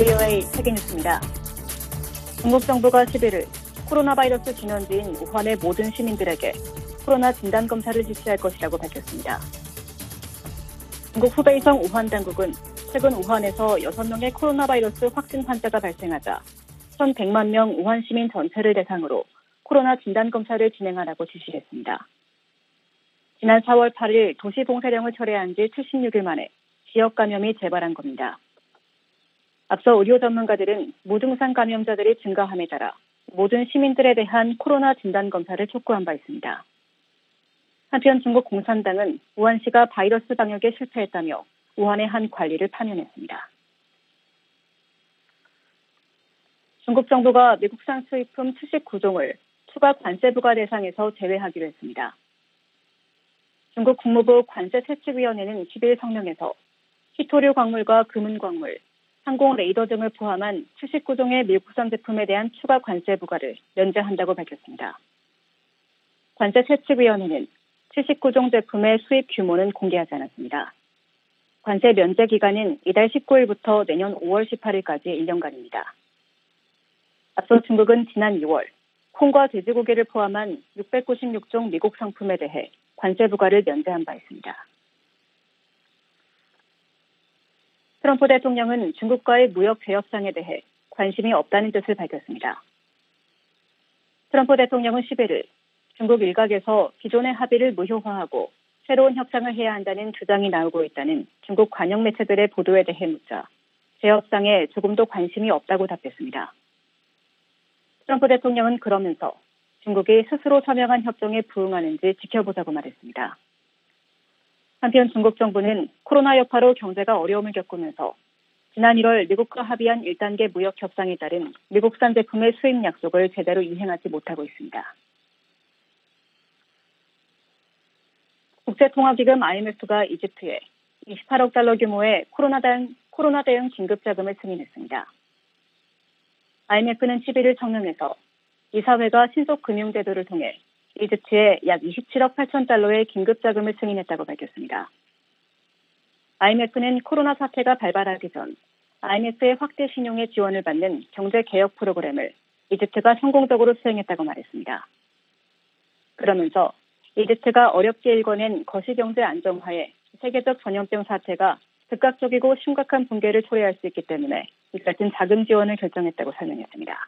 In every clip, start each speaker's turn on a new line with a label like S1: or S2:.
S1: VOA 세계뉴스입니다. 중국 정부가 11일 코로나 바이러스 진원지인 우한의 모든 시민들에게 코로나 진단검사를実施할 것이라고 밝혔습니다. 중국 후베이성 우한 당국은 최근 우한에서 6명의 코로나 바이러스 확진 환자가 발생하자 1,100만 명 우한 시민 전체를 대상으로 코로나 진단검사를 진행하라고 지시했습니다. 지난 4월 8일 도시 봉쇄령을 철회한 지 76일 만에 지역 감염이 재발한 겁니다. 앞서 의료 전문가들은 무증상 감염자들이 증가함에 따라 모든 시민들에 대한 코로나 진단검사를 촉구한 바 있습니다. 한편 중국 공산당은 우한시가 바이러스 방역에 실패했다며 우한의 한 관리를 파면했습니다. 중국 정부가 미국산 수입품 79종을 추가 관세 부과 대상에서 제외하기로 했습니다. 중국 국무부 관세세칙위원회는 10일 성명에서 희토류 광물과 금은 광물, 항공 레이더 등을 포함한 79종의 미국산 제품에 대한 추가 관세 부과를 면제한다고 밝혔습니다. 관세세칙위원회는 79종 제품의 수입 규모는 공개하지 않았습니다. 관세 면제 기간은 이달 19일부터 내년 5월 18일까지 1년간입니다. 앞서 중국은 지난 2월 콩과 돼지고기를 포함한 696종 미국 상품에 대해 관세 부과를 면제한 바 있습니다. 트럼프 대통령은 중국과의 무역 재협상에 대해 관심이 없다는 뜻을 밝혔습니다. 트럼프 대통령은 11일 중국 일각에서 기존의 합의를 무효화하고 새로운 협상을 해야 한다는 주장이 나오고 있다는 중국 관영 매체들의 보도에 대해 묻자 재협상에 조금도 관심이 없다고 답했습니다. 트럼프 대통령은 그러면서 중국이 스스로 서명한 협정에 부응하는지 지켜보자고 말했습니다. 한편 중국 정부는 코로나 여파로 경제가 어려움을 겪으면서 지난 1월 미국과 합의한 1단계 무역 협상에 따른 미국산 제품의 수입 약속을 제대로 이행하지 못하고 있습니다. 국제통화기금 IMF가 이집트에 28억 달러 규모의 코로나 대응 긴급자금을 승인했습니다. IMF는 11일 성명에서 이사회가 신속금융제도를 통해 이집트에 약 27억 8천 달러의 긴급자금을 승인했다고 밝혔습니다. IMF는 코로나 사태가 발발하기 전 IMF의 확대 신용의 지원을 받는 경제개혁 프로그램을 이집트가 성공적으로 수행했다고 말했습니다. 그러면서 이집트가 어렵게 일궈낸 거시경제 안정화에 세계적 전염병 사태가 즉각적이고 심각한 붕괴를 초래할 수 있기 때문에 이 같은 자금 지원을 결정했다고 설명했습니다.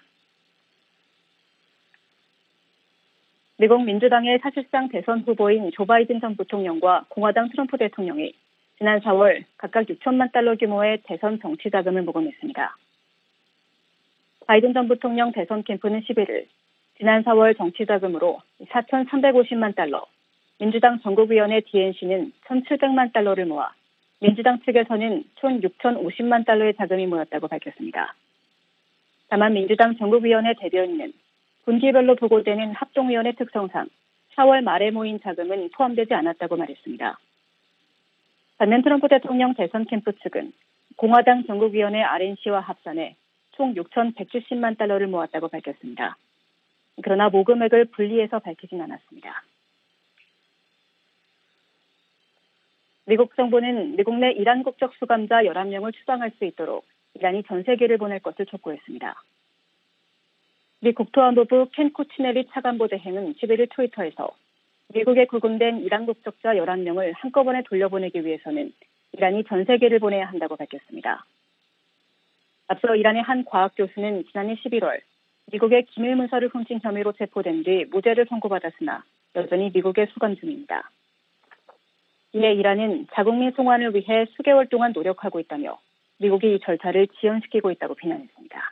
S1: 미국 민주당의 사실상 대선 후보인 조 바이든 전 부통령과 공화당 트럼프 대통령이 지난 4월 각각 6천만 달러 규모의 대선 정치 자금을 모금했습니다. 바이든 전 부통령 대선 캠프는 11일 지난 4월 정치 자금으로 4,350만 달러, 민주당 전국위원회 DNC는 1,700만 달러를 모아 민주당 측에서는 총 6,050만 달러의 자금이 모였다고 밝혔습니다. 다만 민주당 전국위원회 대변인은 분기별로 보고되는 합동위원회 특성상 4월 말에 모인 자금은 포함되지 않았다고 말했습니다. 반면 트럼프 대통령 대선 캠프 측은 공화당 전국위원회 RNC와 합산해 총 6,170만 달러를 모았다고 밝혔습니다. 그러나 모금액을 분리해서 밝히진 않았습니다. 미국 정부는 미국 내 이란 국적 수감자 11명을 추방할 수 있도록 이란이 전세기를 보낼 것을 촉구했습니다. 미 국토안보부 켄 쿠치네리 차관보 대행은 11일 트위터에서 미국에 구금된 이란 국적자 11명을 한꺼번에 돌려보내기 위해서는 이란이 전세기를 보내야 한다고 밝혔습니다. 앞서 이란의 한 과학 교수는 지난해 11월 미국의 기밀 문서를 훔친 혐의로 체포된 뒤 무죄를 선고받았으나 여전히 미국에 수감 중입니다. 이에 이란은 자국민 송환을 위해 수개월 동안 노력하고 있다며 미국이 이 절차를 지연시키고 있다고 비난했습니다.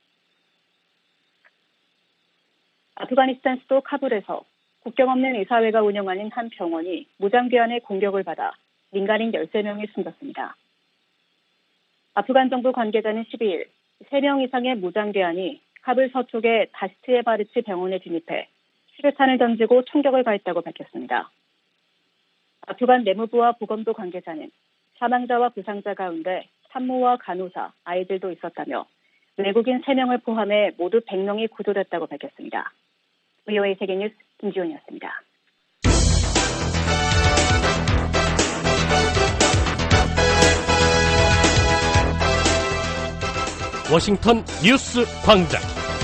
S1: 아프가니스탄 수도 카불에서 국경 없는 의사회가 운영하는 한 병원이 무장괴한의 공격을 받아 민간인 13명이 숨졌습니다. 아프간 정부 관계자는 12일 3명 이상의 무장괴한이 카불 서쪽의 다시트에 바르치 병원에 진입해 수류탄을 던지고 총격을 가했다고 밝혔습니다. 아프간 내무부와 보건부 관계자는 사망자와 부상자 가운데 산모와 간호사, 아이들도 있었다며 외국인 3명을 포함해 모두 100명이 구조됐다고 밝혔습니다. VOA 세계뉴스 김지원이었습니다.
S2: 워싱턴 뉴스 광장.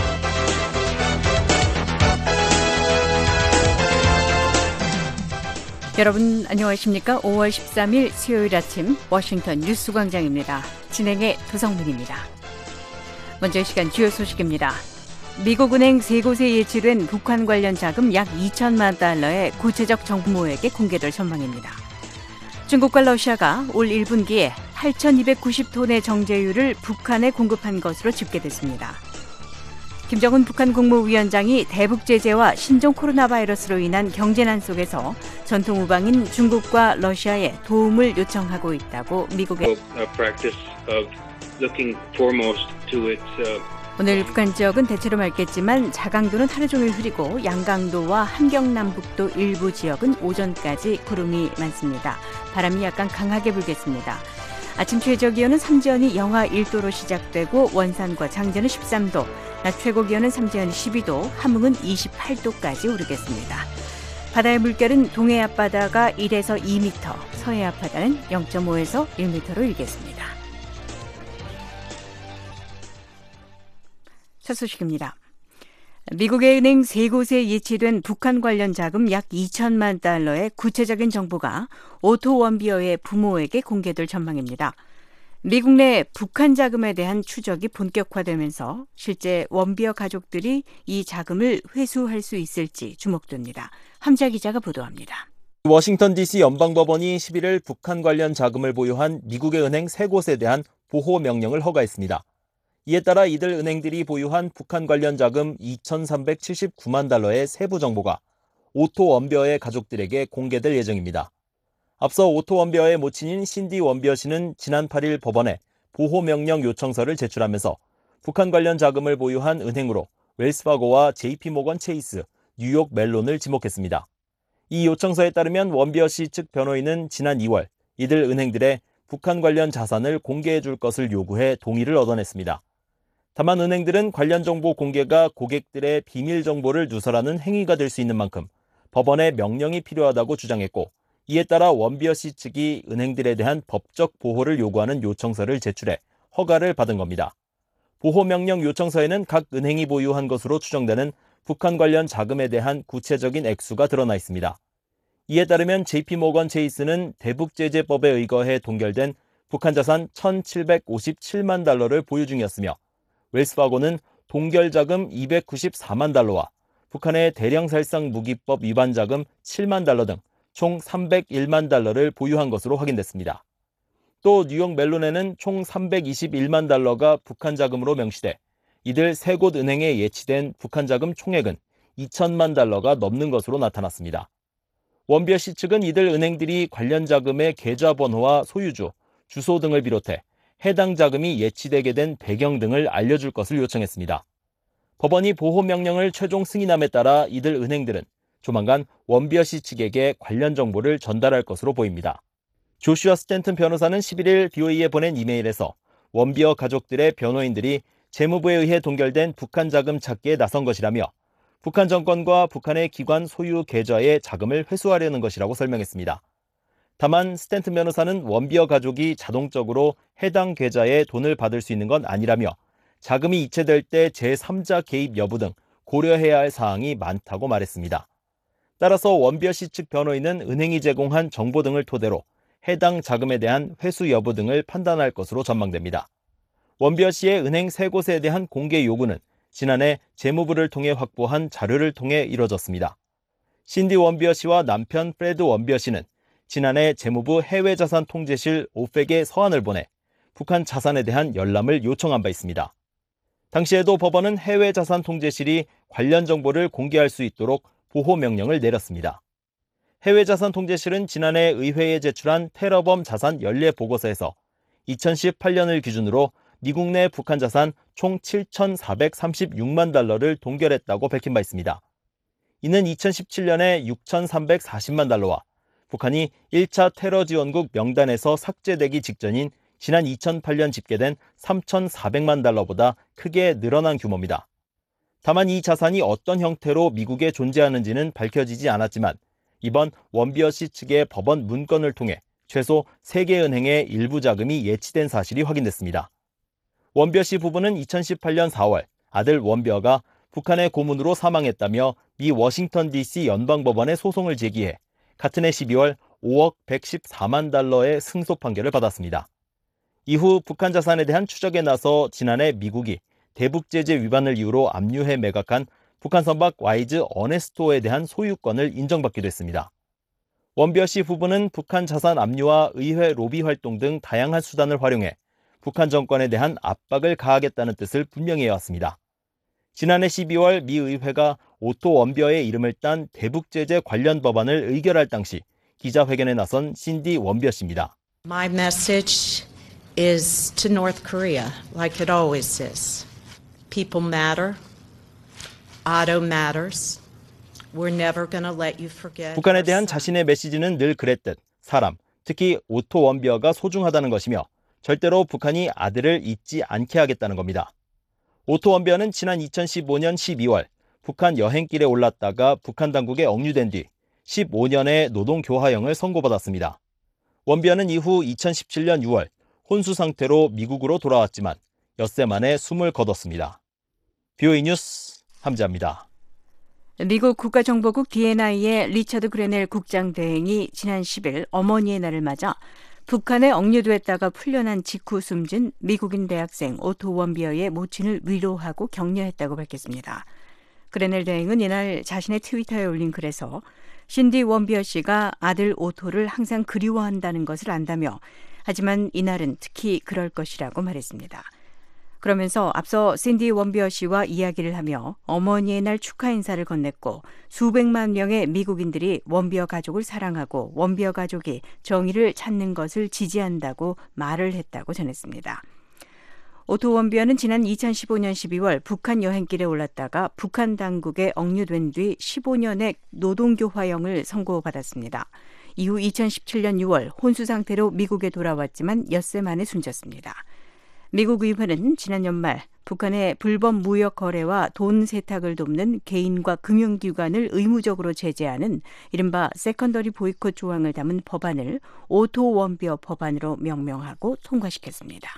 S3: 여러분 안녕하십니까? 5월 13일 수요일 아침 워싱턴 뉴스 광장입니다. 진행의 도성민입니다. 먼저 이 시간 주요 소식입니다. 미국 은행 3곳에 예치된 북한 관련 자금 약 2천만 달러의 구체적 정보모액의 공개될 전망입니다. 중국과 러시아가 올 1분기에 8,290톤의 정제유를 북한에 공급한 것으로 집계됐습니다. 김정은 북한 국무위원장이 대북 제재와 신종 코로나 바이러스로 인한 경제난 속에서 전통 우방인 중국과 러시아에 도움을 요청하고 있다고 미국의 오늘 북한 지역은 대체로 맑겠지만 자강도는 하루 종일 흐리고 양강도와 함경남북도 일부 지역은 오전까지 구름이 많습니다. 바람이 약간 강하게 불겠습니다. 아침 최저기온은 삼지연이 영하 1도로 시작되고 원산과 장제는 13도, 낮 최고기온은 삼지연이 12도, 함흥은 28도까지 오르겠습니다. 바다의 물결은 동해 앞바다가 1에서 2m, 서해 앞바다는 0.5에서 1m로 일겠습니다. 첫 소식입니다. 미국의 은행 3곳에 예치된 북한 관련 자금 약 2천만 달러의 구체적인 정보가 오토 원비어의 부모에게 공개될 전망입니다. 미국 내 북한 자금에 대한 추적이 본격화되면서 실제 원비어 가족들이 이 자금을 회수할 수 있을지 주목됩니다. 함자 기자가 보도합니다.
S4: 워싱턴 DC 연방법원이 11일 북한 관련 자금을 보유한 미국의 은행 3곳에 대한 보호 명령을 허가했습니다. 이에 따라 이들 은행들이 보유한 북한 관련 자금 2,379만 달러의 세부 정보가 오토 원비어의 가족들에게 공개될 예정입니다. 앞서 오토 원비어의 모친인 신디 원비어 씨는 지난 8일 법원에 보호명령 요청서를 제출하면서 북한 관련 자금을 보유한 은행으로 웰스파고와 JP모건 체이스, 뉴욕 멜론을 지목했습니다. 이 요청서에 따르면 원비어 씨 측 변호인은 지난 2월 이들 은행들의 북한 관련 자산을 공개해 줄 것을 요구해 동의를 얻어냈습니다. 다만 은행들은 관련 정보 공개가 고객들의 비밀 정보를 누설하는 행위가 될 수 있는 만큼 법원의 명령이 필요하다고 주장했고, 이에 따라 원비어 씨 측이 은행들에 대한 법적 보호를 요구하는 요청서를 제출해 허가를 받은 겁니다. 보호명령 요청서에는 각 은행이 보유한 것으로 추정되는 북한 관련 자금에 대한 구체적인 액수가 드러나 있습니다. 이에 따르면 JP모건 체이스는 대북제재법에 의거해 동결된 북한 자산 1,757만 달러를 보유 중이었으며, 웰스파고는 동결 자금 294만 달러와 북한의 대량 살상 무기법 위반 자금 7만 달러 등 총 301만 달러를 보유한 것으로 확인됐습니다. 또 뉴욕 멜론에는 총 321만 달러가 북한 자금으로 명시돼 이들 3곳 은행에 예치된 북한 자금 총액은 2천만 달러가 넘는 것으로 나타났습니다. 원비어 씨 측은 이들 은행들이 관련 자금의 계좌번호와 소유주, 주소 등을 비롯해 해당 자금이 예치되게 된 배경 등을 알려줄 것을 요청했습니다. 법원이 보호명령을 최종 승인함에 따라 이들 은행들은 조만간 원비어 씨 측에게 관련 정보를 전달할 것으로 보입니다. 조슈아 스탠튼 변호사는 11일 BOE에 보낸 이메일에서 원비어 가족들의 변호인들이 재무부에 의해 동결된 북한 자금 찾기에 나선 것이라며 북한 정권과 북한의 기관 소유 계좌에 자금을 회수하려는 것이라고 설명했습니다. 다만 스탠튼 변호사는 원비어 가족이 자동적으로 해당 계좌에 돈을 받을 수 있는 건 아니라며 자금이 이체될 때 제3자 개입 여부 등 고려해야 할 사항이 많다고 말했습니다. 따라서 원비어 씨 측 변호인은 은행이 제공한 정보 등을 토대로 해당 자금에 대한 회수 여부 등을 판단할 것으로 전망됩니다. 원비어 씨의 은행 3곳에 대한 공개 요구는 지난해 재무부를 통해 확보한 자료를 통해 이뤄졌습니다. 신디 원비어 씨와 남편 프레드 원비어 씨는 지난해 재무부 해외자산통제실 오펙에 서한을 보내 북한 자산에 대한 열람을 요청한 바 있습니다. 당시에도 법원은 해외자산통제실이 관련 정보를 공개할 수 있도록 보호명령을 내렸습니다. 해외자산통제실은 지난해 의회에 제출한 테러범 자산 연례 보고서에서 2018년을 기준으로 미국 내 북한 자산 총 7,436만 달러를 동결했다고 밝힌 바 있습니다. 이는 2017년에 6,340만 달러와 북한이 1차 테러 지원국 명단에서 삭제되기 직전인 지난 2008년 집계된 3,400만 달러보다 크게 늘어난 규모입니다. 다만 이 자산이 어떤 형태로 미국에 존재하는지는 밝혀지지 않았지만 이번 원비어 씨 측의 법원 문건을 통해 최소 3개 은행의 일부 자금이 예치된 사실이 확인됐습니다. 원벼 씨 부부는 2018년 4월 아들 원벼가 북한의 고문으로 사망했다며 미 워싱턴 DC 연방법원에 소송을 제기해 같은 해 12월 5억 114만 달러의 승소 판결을 받았습니다. 이후 북한 자산에 대한 추적에 나서 지난해 미국이 대북 제재 위반을 이유로 압류해 매각한 북한 선박 와이즈 어네스토에 대한 소유권을 인정받기도 했습니다. 원벼 씨 부부는 북한 자산 압류와 의회 로비 활동 등 다양한 수단을 활용해 북한 정권에 대한 압박을 가하겠다는 뜻을 분명히 해왔습니다. 지난해 12월 미 의회가 오토 원벼의 이름을 딴 대북 제재 관련 법안을 의결할 당시 기자회견에 나선 신디 원벼 씨입니다.
S5: My message is to North Korea, like it always is. People matter. Otto matters. We're never going to let you forget.
S4: 북한에 대한 자신의 메시지는 늘 그랬듯 사람, 특히 오토 원벼가 소중하다는 것이며 절대로 북한이 아들을 잊지 않게 하겠다는 겁니다. 오토 원벼는 지난 2015년 12월 북한 여행길에 올랐다가 북한 당국에 억류된 뒤 15년의 노동교화형을 선고받았습니다. 원벼는 이후 2017년 6월 혼수 상태로 미국으로 돌아왔지만 엿새 만에 숨을 거뒀습니다. BOE 뉴스 함지아입니다.
S3: 미국 국가정보국 DNI의 리처드 그레넬 국장 대행이 지난 10일 어머니의 날을 맞아 북한에 억류됐다가 풀려난 직후 숨진 미국인 대학생 오토 원비어의 모친을 위로하고 격려했다고 밝혔습니다. 그레넬 대행은 이날 자신의 트위터에 올린 글에서 신디 원비어 씨가 아들 오토를 항상 그리워한다는 것을 안다며 하지만 이날은 특히 그럴 것이라고 말했습니다. 그러면서 앞서 신디 원비어 씨와 이야기를 하며 어머니의 날 축하 인사를 건넸고 수백만 명의 미국인들이 원비어 가족을 사랑하고 원비어 가족이 정의를 찾는 것을 지지한다고 말을 했다고 전했습니다. 오토 원비어는 지난 2015년 12월 북한 여행길에 올랐다가 북한 당국에 억류된 뒤 15년의 노동교화형을 선고받았습니다. 이후 2017년 6월 혼수 상태로 미국에 돌아왔지만 엿새 만에 숨졌습니다. 미국 의회는 지난 연말 북한의 불법 무역 거래와 돈 세탁을 돕는 개인과 금융기관을 의무적으로 제재하는 이른바 세컨더리 보이콧 조항을 담은 법안을 오토 원비어 법안으로 명명하고 통과시켰습니다.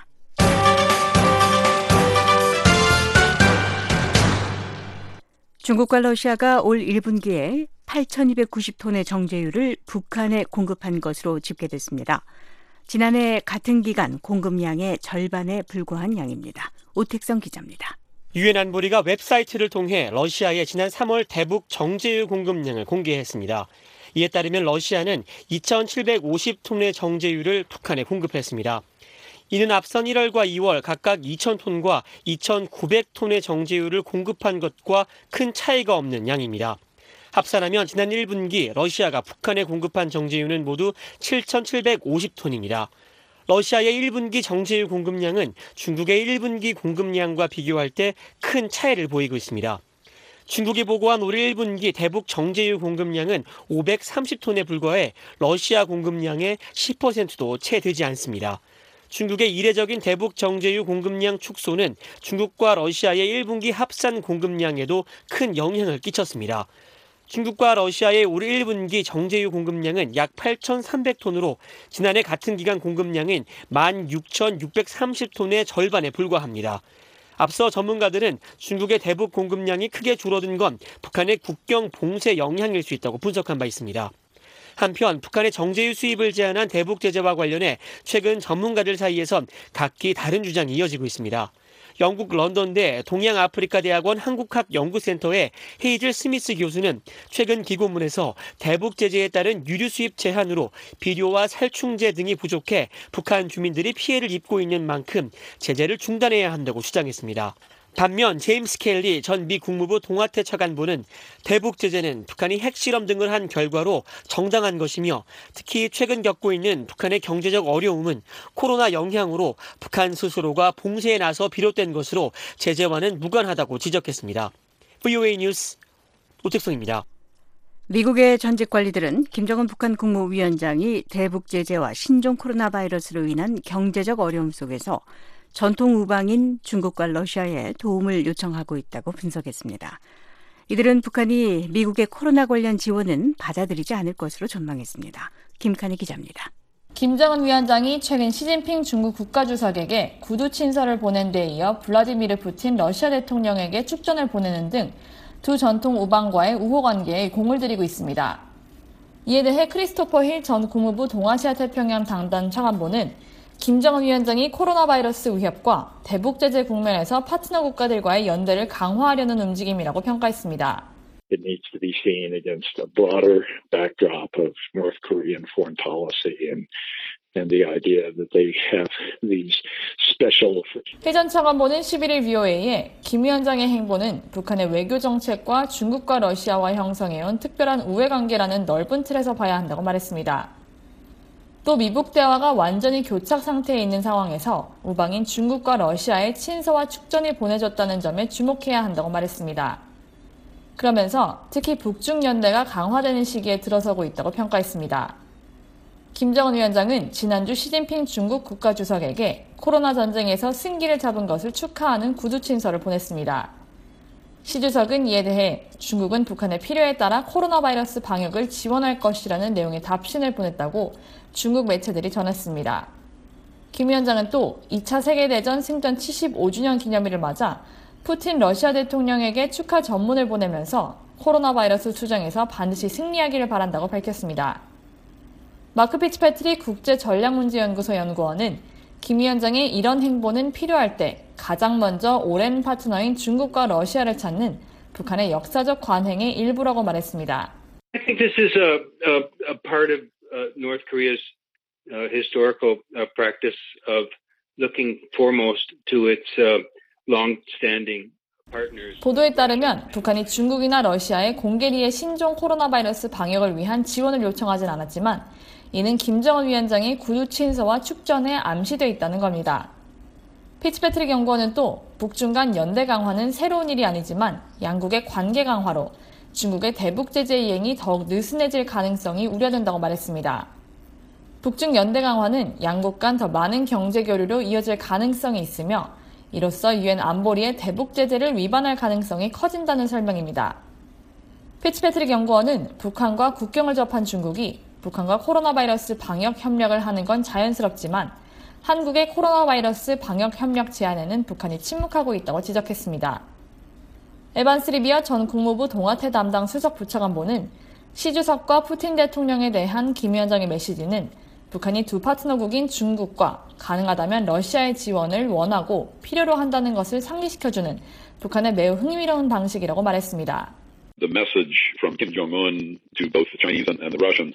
S3: 중국과 러시아가 올 1분기에 8,290톤의 정제유를 북한에 공급한 것으로 집계됐습니다. 지난해 같은 기간 공급량의 절반에 불과한 양입니다. 오택성 기자입니다.
S6: 유엔 안보리가 웹사이트를 통해 러시아의 지난 3월 대북 정제유 공급량을 공개했습니다. 이에 따르면 러시아는 2,750톤의 정제유를 북한에 공급했습니다. 이는 앞선 1월과 2월 각각 2,000톤과 2,900톤의 정제유를 공급한 것과 큰 차이가 없는 양입니다. 합산하면 지난 1분기 러시아가 북한에 공급한 정제유는 모두 7,750톤입니다. 러시아의 1분기 정제유 공급량은 중국의 1분기 공급량과 비교할 때 큰 차이를 보이고 있습니다. 중국이 보고한 올 1분기 대북 정제유 공급량은 530톤에 불과해 러시아 공급량의 10%도 채 되지 않습니다. 중국의 이례적인 대북 정제유 공급량 축소는 중국과 러시아의 1분기 합산 공급량에도 큰 영향을 끼쳤습니다. 중국과 러시아의 올 1분기 정제유 공급량은 약 8,300톤으로 지난해 같은 기간 공급량인 16,630톤의 절반에 불과합니다. 앞서 전문가들은 중국의 대북 공급량이 크게 줄어든 건 북한의 국경 봉쇄 영향일 수 있다고 분석한 바 있습니다. 한편 북한의 정제유 수입을 제한한 대북 제재와 관련해 최근 전문가들 사이에선 각기 다른 주장이 이어지고 있습니다. 영국 런던대 동양아프리카대학원 한국학연구센터의 헤이즐 스미스 교수는 최근 기고문에서 대북 제재에 따른 유류 수입 제한으로 비료와 살충제 등이 부족해 북한 주민들이 피해를 입고 있는 만큼 제재를 중단해야 한다고 주장했습니다. 반면 제임스 켈리 전 미 국무부 동아태 차관보는 대북 제재는 북한이 핵실험 등을 한 결과로 정당한 것이며 특히 최근 겪고 있는 북한의 경제적 어려움은 코로나 영향으로 북한 스스로가 봉쇄에 나서 비롯된 것으로 제재와는 무관하다고 지적했습니다. BOE 뉴스 오택성입니다.
S3: 미국의 전직 관리들은 김정은 북한 국무위원장이 대북 제재와 신종 코로나 바이러스로 인한 경제적 어려움 속에서 전통 우방인 중국과 러시아에 도움을 요청하고 있다고 분석했습니다. 이들은 북한이 미국의 코로나 관련 지원은 받아들이지 않을 것으로 전망했습니다. 김칸희 기자입니다.
S7: 김정은 위원장이 최근 시진핑 중국 국가주석에게 구두 친서를 보낸 데 이어 블라디미르 푸틴 러시아 대통령에게 축전을 보내는 등 두 전통 우방과의 우호 관계에 공을 들이고 있습니다. 이에 대해 크리스토퍼 힐 전 국무부 동아시아 태평양 당단 차관보는 김정은 위원장이 코로나 바이러스 위협과 대북 제재 국면에서 파트너 국가들과의 연대를 강화하려는 움직임이라고 평가했습니다.
S8: It needs to be seen against a broader backdrop of North Korean foreign policy and the idea that they have these special.
S7: 해 전 차관보는 11일 VOA에 김 위원장의 행보는 북한의 외교 정책과 중국과 러시아와 형성해온 특별한 우애 관계라는 넓은 틀에서 봐야 한다고 말했습니다. 또 미북 대화가 완전히 교착 상태에 있는 상황에서 우방인 중국과 러시아의 친서와 축전이 보내졌다는 점에 주목해야 한다고 말했습니다. 그러면서 특히 북중 연대가 강화되는 시기에 들어서고 있다고 평가했습니다. 김정은 위원장은 지난주 시진핑 중국 국가주석에게 코로나 전쟁에서 승기를 잡은 것을 축하하는 구두 친서를 보냈습니다. 시 주석은 이에 대해 중국은 북한의 필요에 따라 코로나 바이러스 방역을 지원할 것이라는 내용의 답신을 보냈다고 중국 매체들이 전했습니다. 김 위원장은 또 2차 세계대전 승전 75주년 기념일을 맞아 푸틴 러시아 대통령에게 축하 전문을 보내면서 코로나 바이러스 투쟁에서 반드시 승리하기를 바란다고 밝혔습니다. 마크 피츠패트릭 국제전략문제연구소 연구원은 김 위원장의 이런 행보는 필요할 때 가장 먼저 오랜 파트너인 중국과 러시아를 찾는 북한의 역사적 관행의 일부라고 말했습니다.
S9: I think this is a part of North Korea's historical practice of looking foremost to its long-standing partners.
S7: 보도에 따르면 북한이 중국이나 러시아에 공개리의 신종 코로나 바이러스 방역을 위한 지원을 요청하진 않았지만 이는 김정은 위원장의 구두 친서와 축전에 암시돼 있다는 겁니다. 피츠패트릭 연구원은 또 북중 간 연대 강화는 새로운 일이 아니지만 양국의 관계 강화로 중국의 대북 제재 이행이 더욱 느슨해질 가능성이 우려된다고 말했습니다. 북중 연대 강화는 양국 간 더 많은 경제 교류로 이어질 가능성이 있으며 이로써 유엔 안보리의 대북 제재를 위반할 가능성이 커진다는 설명입니다. 피츠패트릭 연구원은 북한과 국경을 접한 중국이 북한과 코로나 바이러스 방역 협력을 하는 건 자연스럽지만 한국의 코로나 바이러스 방역 협력 제안에는 북한이 침묵하고 있다고 지적했습니다. 에반스 리비어 전 국무부 동아태 담당 수석 부차관보는 시 주석과 푸틴 대통령에 대한 김 위원장의 메시지는 북한이 두 파트너국인 중국과 가능하다면 러시아의 지원을 원하고 필요로 한다는 것을 상기시켜주는 북한의 매우 흥미로운 방식이라고 말했습니다.
S10: The message from Kim Jong-un to both the Chinese and the Russians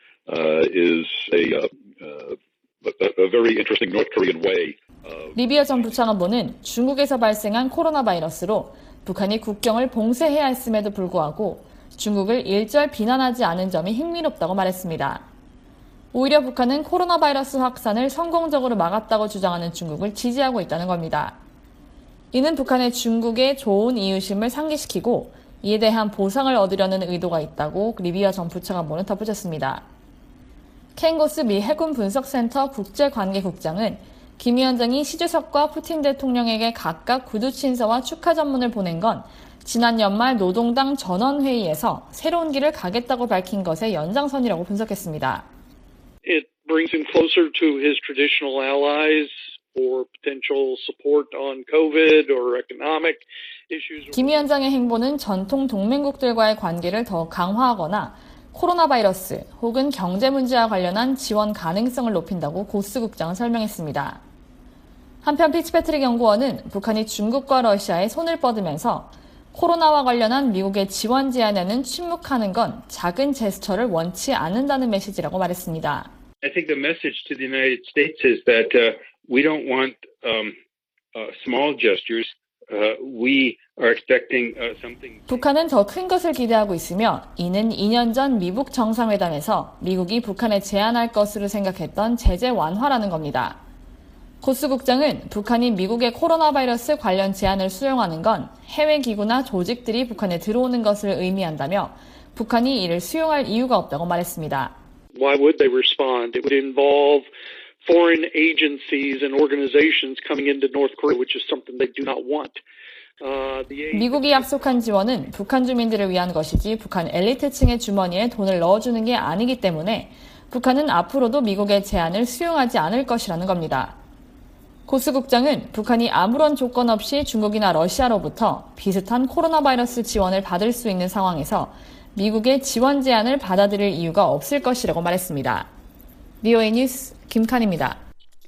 S10: is a very interesting North Korean way.
S7: 리비어 전 부차관보는 중국에서 발생한 코로나 바이러스로 북한이 국경을 봉쇄해야 했음에도 불구하고 중국을 일절 비난하지 않은 점이 흥미롭다고 말했습니다. 오히려 북한은 코로나 바이러스 확산을 성공적으로 막았다고 주장하는 중국을 지지하고 있다는 겁니다. 이는 북한의 중국의 좋은 이웃임을 상기시키고 이에 대한 보상을 얻으려는 의도가 있다고 리비어 전 부차관보는 덧붙였습니다. 켄고스 미 해군 분석센터 국제관계국장은 김 위원장이 시 주석과 푸틴 대통령에게 각각 구두 친서와 축하 전문을 보낸 건 지난 연말 노동당 전원회의에서 새로운 길을 가겠다고 밝힌 것의 연장선이라고 분석했습니다.
S11: It brings him closer to his traditional allies for potential support on COVID or economic issues.
S7: 김 위원장의 행보는 전통 동맹국들과의 관계를 더 강화하거나 코로나 바이러스 혹은 경제 문제와 관련한 지원 가능성을 높인다고 고스 국장은 설명했습니다. 한편 피츠패트릭 연구원은 북한이 중국과 러시아에 손을 뻗으면서 코로나와 관련한 미국의 지원 제안에는 침묵하는 건 작은 제스처를 원치 않는다는 메시지라고 말했습니다.
S9: I think the message to the United States is that we don't want small gestures. We are expecting something.
S7: 북한은 더 큰 것을 기대하고 있으며 이는 2년 전 미북 정상회담에서 미국이 북한에 제안할 것으로 생각했던 제재 완화라는 겁니다. 고스 국장은 북한이 미국의 코로나 바이러스 관련 제안을 수용하는 건 해외 기구나 조직들이 북한에 들어오는 것을 의미한다며 북한이 이를 수용할 이유가 없다고 말했습니다.
S11: Why would they respond? It would involve foreign agencies and organizations coming into North Korea, which is something they do not want.
S7: 미국이 약속한 지원은 북한 주민들을 위한 것이지 북한 엘리트층의 주머니에 돈을 넣어주는 게 아니기 때문에 북한은 앞으로도 미국의 제안을 수용하지 않을 것이라는 겁니다. 고스 국장은 북한이 아무런 조건 없이 중국이나 러시아로부터 비슷한 코로나 바이러스 지원을 받을 수 있는 상황에서 미국의 지원 제안을 받아들일 이유가 없을 것이라고 말했습니다. VOA 뉴스 김칸입니다.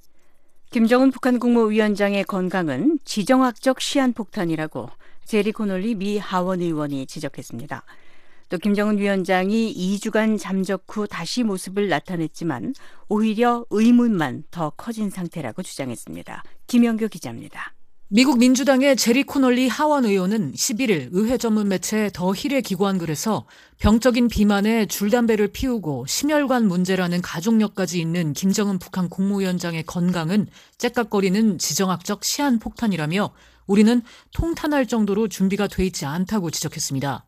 S3: 김정은 북한 국무위원장의 건강은 지정학적 시한폭탄이라고 제리 코놀리 미 하원 의원이 지적했습니다. 또 김정은 위원장이 2주간 잠적 후 다시 모습을 나타냈지만 오히려 의문만 더 커진 상태라고 주장했습니다. 김영교 기자입니다.
S12: 미국 민주당의 제리 코놀리 하원 의원은 11일 의회 전문 매체 더 힐의 기고한글에서 병적인 비만에 줄담배를 피우고 심혈관 문제라는 가족력까지 있는 김정은 북한 국무위원장의 건강은 째깍거리는 지정학적 시한폭탄이라며 우리는 통탄할 정도로 준비가 돼 있지 않다고 지적했습니다.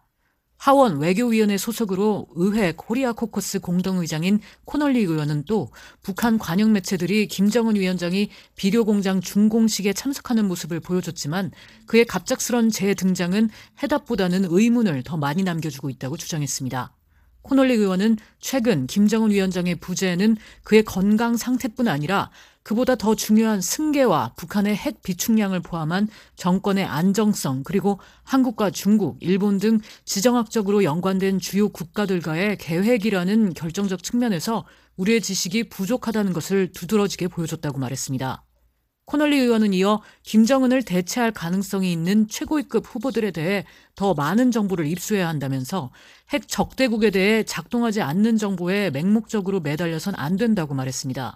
S12: 하원 외교위원회 소속으로 의회 코리아 코커스 공동의장인 코널리 의원은 또 북한 관영 매체들이 김정은 위원장이 비료공장 준공식에 참석하는 모습을 보여줬지만 그의 갑작스런 재등장은 해답보다는 의문을 더 많이 남겨주고 있다고 주장했습니다. 코널리 의원은 최근 김정은 위원장의 부재에는 그의 건강 상태뿐 아니라 그보다 더 중요한 승계와 북한의 핵 비축량을 포함한 정권의 안정성 그리고 한국과 중국, 일본 등 지정학적으로 연관된 주요 국가들과의 계획이라는 결정적 측면에서 우리의 지식이 부족하다는 것을 두드러지게 보여줬다고 말했습니다. 코널리 의원은 이어 김정은을 대체할 가능성이 있는 최고위급 후보들에 대해 더 많은 정보를 입수해야 한다면서 핵 적대국에 대해 작동하지 않는 정보에 맹목적으로 매달려선 안 된다고 말했습니다.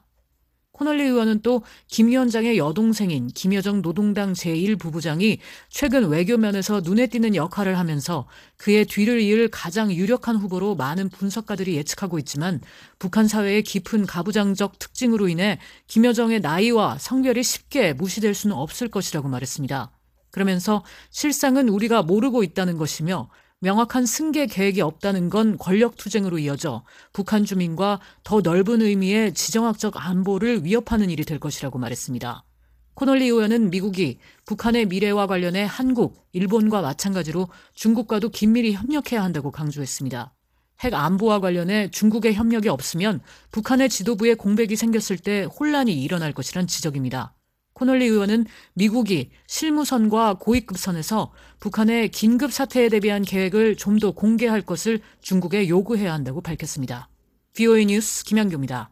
S12: 코널리 의원은 또 김 위원장의 여동생인 김여정 노동당 제1부부장이 최근 외교면에서 눈에 띄는 역할을 하면서 그의 뒤를 이을 가장 유력한 후보로 많은 분석가들이 예측하고 있지만 북한 사회의 깊은 가부장적 특징으로 인해 김여정의 나이와 성별이 쉽게 무시될 수는 없을 것이라고 말했습니다. 그러면서 실상은 우리가 모르고 있다는 것이며 명확한 승계 계획이 없다는 건 권력투쟁으로 이어져 북한 주민과 더 넓은 의미의 지정학적 안보를 위협하는 일이 될 것이라고 말했습니다. 코널리 의원은 미국이 북한의 미래와 관련해 한국, 일본과 마찬가지로 중국과도 긴밀히 협력해야 한다고 강조했습니다. 핵 안보와 관련해 중국의 협력이 없으면 북한의 지도부에 공백이 생겼을 때 혼란이 일어날 것이란 지적입니다. 코널리 의원은 미국이 실무선과 고위급선에서 북한의 긴급 사태에 대비한 계획을 좀 더 공개할 것을 중국에 요구해야 한다고 밝혔습니다. VOA 뉴스 김양교입니다.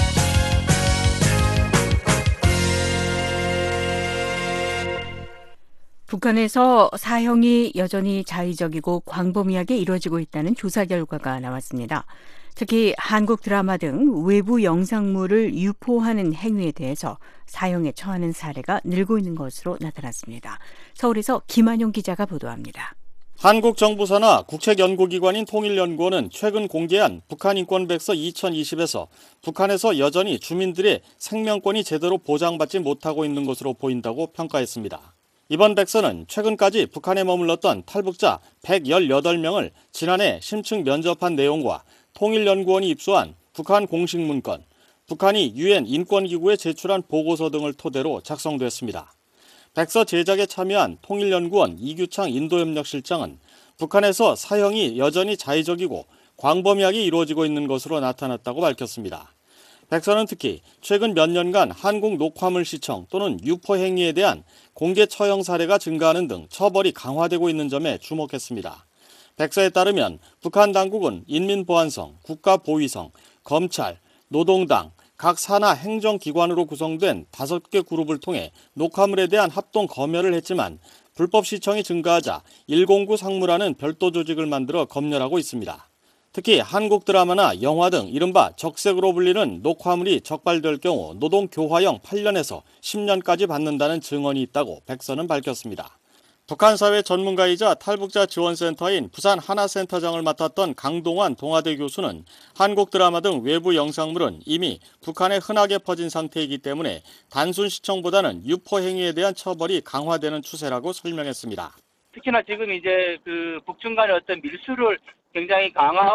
S3: 북한에서 사형이 여전히 자의적이고 광범위하게 이루어지고 있다는 조사 결과가 나왔습니다. 특히 한국 드라마 등 외부 영상물을 유포하는 행위에 대해서 사형에 처하는 사례가 늘고 있는 것으로 나타났습니다. 서울에서 김한용 기자가 보도합니다.
S13: 한국 정부사나 국책연구기관인 통일연구원은 최근 공개한 북한인권백서 2020에서 북한에서 여전히 주민들의 생명권이 제대로 보장받지 못하고 있는 것으로 보인다고 평가했습니다. 이번 백서는 최근까지 북한에 머물렀던 탈북자 118명을 지난해 심층 면접한 내용과 통일연구원이 입수한 북한 공식 문건, 북한이 유엔 인권기구에 제출한 보고서 등을 토대로 작성됐습니다. 백서 제작에 참여한 통일연구원 이규창 인도협력실장은 북한에서 사형이 여전히 자의적이고 광범위하게 이루어지고 있는 것으로 나타났다고 밝혔습니다. 백서는 특히 최근 몇 년간 한국 녹화물 시청 또는 유포 행위에 대한 공개 처형 사례가 증가하는 등 처벌이 강화되고 있는 점에 주목했습니다. 백서에 따르면 북한 당국은 인민보안성, 국가보위성, 검찰, 노동당, 각 산하 행정기관으로 구성된 5개 그룹을 통해 녹화물에 대한 합동 검열을 했지만 불법 시청이 증가하자 109 상무라는 별도 조직을 만들어 검열하고 있습니다. 특히 한국 드라마나 영화 등 이른바 적색으로 불리는 녹화물이 적발될 경우 노동교화형 8년에서 10년까지 받는다는 증언이 있다고 백서는 밝혔습니다. 북한 사회 전문가이자 탈북자 지원센터인 부산 하나센터장을 맡았던 강동환 동아대 교수는 한국 드라마 등 외부 영상물은 이미 북한에 흔하게 퍼진 상태이기 때문에 단순 시청보다는 유포 행위에 대한 처벌이 강화되는 추세라고 설명했습니다.
S14: 특히나 지금 이제 그 북중 간의 어떤 밀수를 굉장히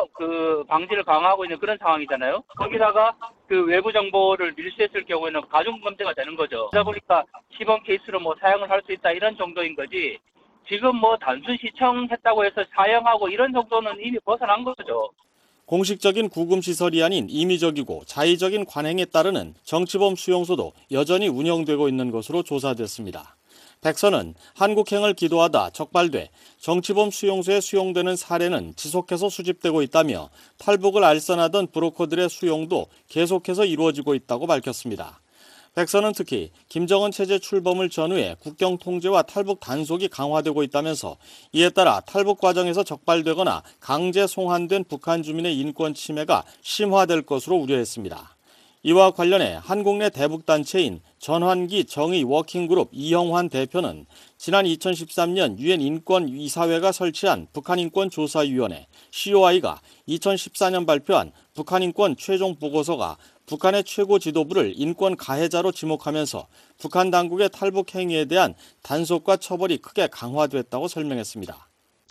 S14: 방지를 강화하고 있는 그런 상황이잖아요. 거기다가 그 외부 정보를 밀수했을 경우에는 가중범죄가 되는 거죠. 그러다 보니까 시범 케이스로 사형을 할 수 있다 이런 정도인 거지. 지금 단순 시청했다고 해서 사형하고 이런 정도는 이미 벗어난 거죠.
S13: 공식적인 구금시설이 아닌 임의적이고 자의적인 관행에 따르는 정치범 수용소도 여전히 운영되고 있는 것으로 조사됐습니다. 백선은 한국행을 기도하다 적발돼 정치범 수용소에 수용되는 사례는 지속해서 수집되고 있다며 탈북을 알선하던 브로커들의 수용도 계속해서 이루어지고 있다고 밝혔습니다. 백선은 특히 김정은 체제 출범을 전후해 국경 통제와 탈북 단속이 강화되고 있다면서 이에 따라 탈북 과정에서 적발되거나 강제 송환된 북한 주민의 인권 침해가 심화될 것으로 우려했습니다. 이와 관련해 한국 내 대북단체인 전환기 정의 워킹그룹 이형환 대표는 지난 2013년 유엔 인권이사회가 설치한 북한인권조사위원회 COI가 2014년 발표한 북한인권 최종 보고서가 북한의 최고 지도부를 인권 가해자로 지목하면서 북한 당국의 탈북 행위에 대한 단속과 처벌이 크게 강화됐다고 설명했습니다.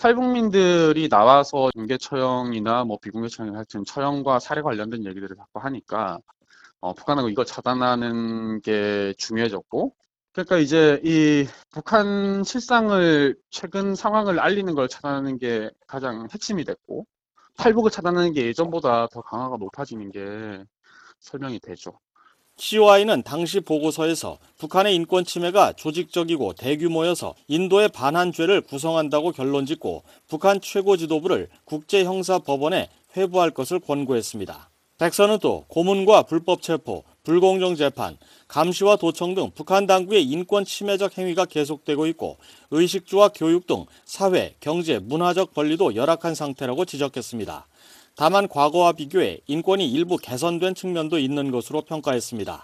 S15: 탈북민들이 나와서 공개 처형이나 비공개 처형 하여튼 처형과 살해 관련된 얘기들을 자꾸 하니까 북한하고 이걸 차단하는 게 중요해졌고, 그러니까 이제 이 북한 실상을 최근 상황을 알리는 걸 차단하는 게 가장 핵심이 됐고, 탈북을 차단하는 게 예전보다 더 강화가 높아지는 게 설명이 되죠.
S13: COI는 당시 보고서에서 북한의 인권 침해가 조직적이고 대규모여서 인도에 반한 죄를 구성한다고 결론짓고 북한 최고 지도부를 국제형사법원에 회부할 것을 권고했습니다. 백선은 또 고문과 불법 체포, 불공정 재판, 감시와 도청 등 북한 당국의 인권 침해적 행위가 계속되고 있고 의식주와 교육 등 사회, 경제, 문화적 권리도 열악한 상태라고 지적했습니다. 다만 과거와 비교해 인권이 일부 개선된 측면도 있는 것으로 평가했습니다.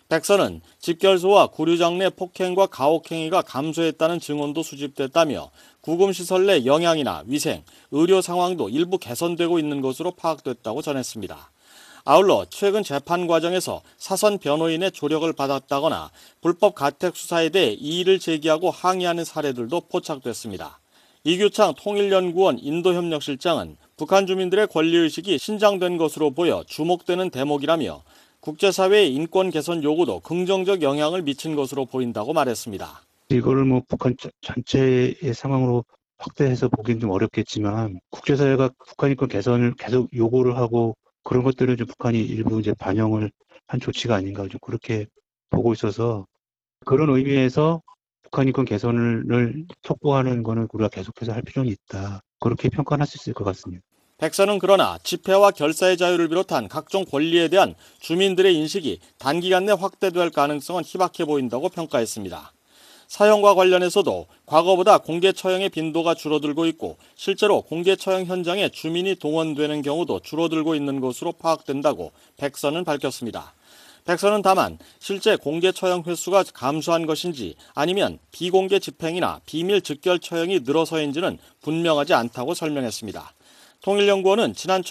S13: 백선은 집결소와 구류장 내 폭행과 가혹행위가 감소했다는 증언도 수집됐다며 구금시설 내 영양이나 위생, 의료 상황도 일부 개선되고 있는 것으로 파악됐다고 전했습니다. 아울러 최근 재판 과정에서 사선 변호인의 조력을 받았다거나 불법 가택 수사에 대해 이의를 제기하고 항의하는 사례들도 포착됐습니다. 이규창 통일연구원 인도협력실장은 북한 주민들의 권리의식이 신장된 것으로 보여 주목되는 대목이라며 국제사회의 인권 개선 요구도 긍정적 영향을 미친 것으로 보인다고 말했습니다.
S16: 이거를 북한 전체의 상황으로 확대해서 보기는 좀 어렵겠지만 국제사회가 북한 인권 개선을 계속 요구를 하고 그런 것들을 좀 북한이 일부 이제 반영을 한 조치가 아닌가 좀 그렇게 보고 있어서 그런 의미에서 북한 인권 개선을 촉구하는 거는 우리가 계속해서 할 필요는 있다. 그렇게 평가할 수 있을 것 같습니다.
S13: 백선은 그러나 집회와 결사의 자유를 비롯한 각종 권리에 대한 주민들의 인식이 단기간 내 확대될 가능성은 희박해 보인다고 평가했습니다. 사형과 관련해서도 과거보다 공개 처형의 빈도가 줄어들고 있고 실제로 공개 처형 현장에 주민이 동원되는 경우도 줄어들고 있는 것으로 파악된다고 백선은 밝혔습니다. 백선은 다만 실제 공개 처형 횟수가 감소한 것인지 아니면 비공개 집행이나 비밀 즉결 처형이 늘어서인지는 분명하지 않다고 설명했습니다. 통일연구원은 지난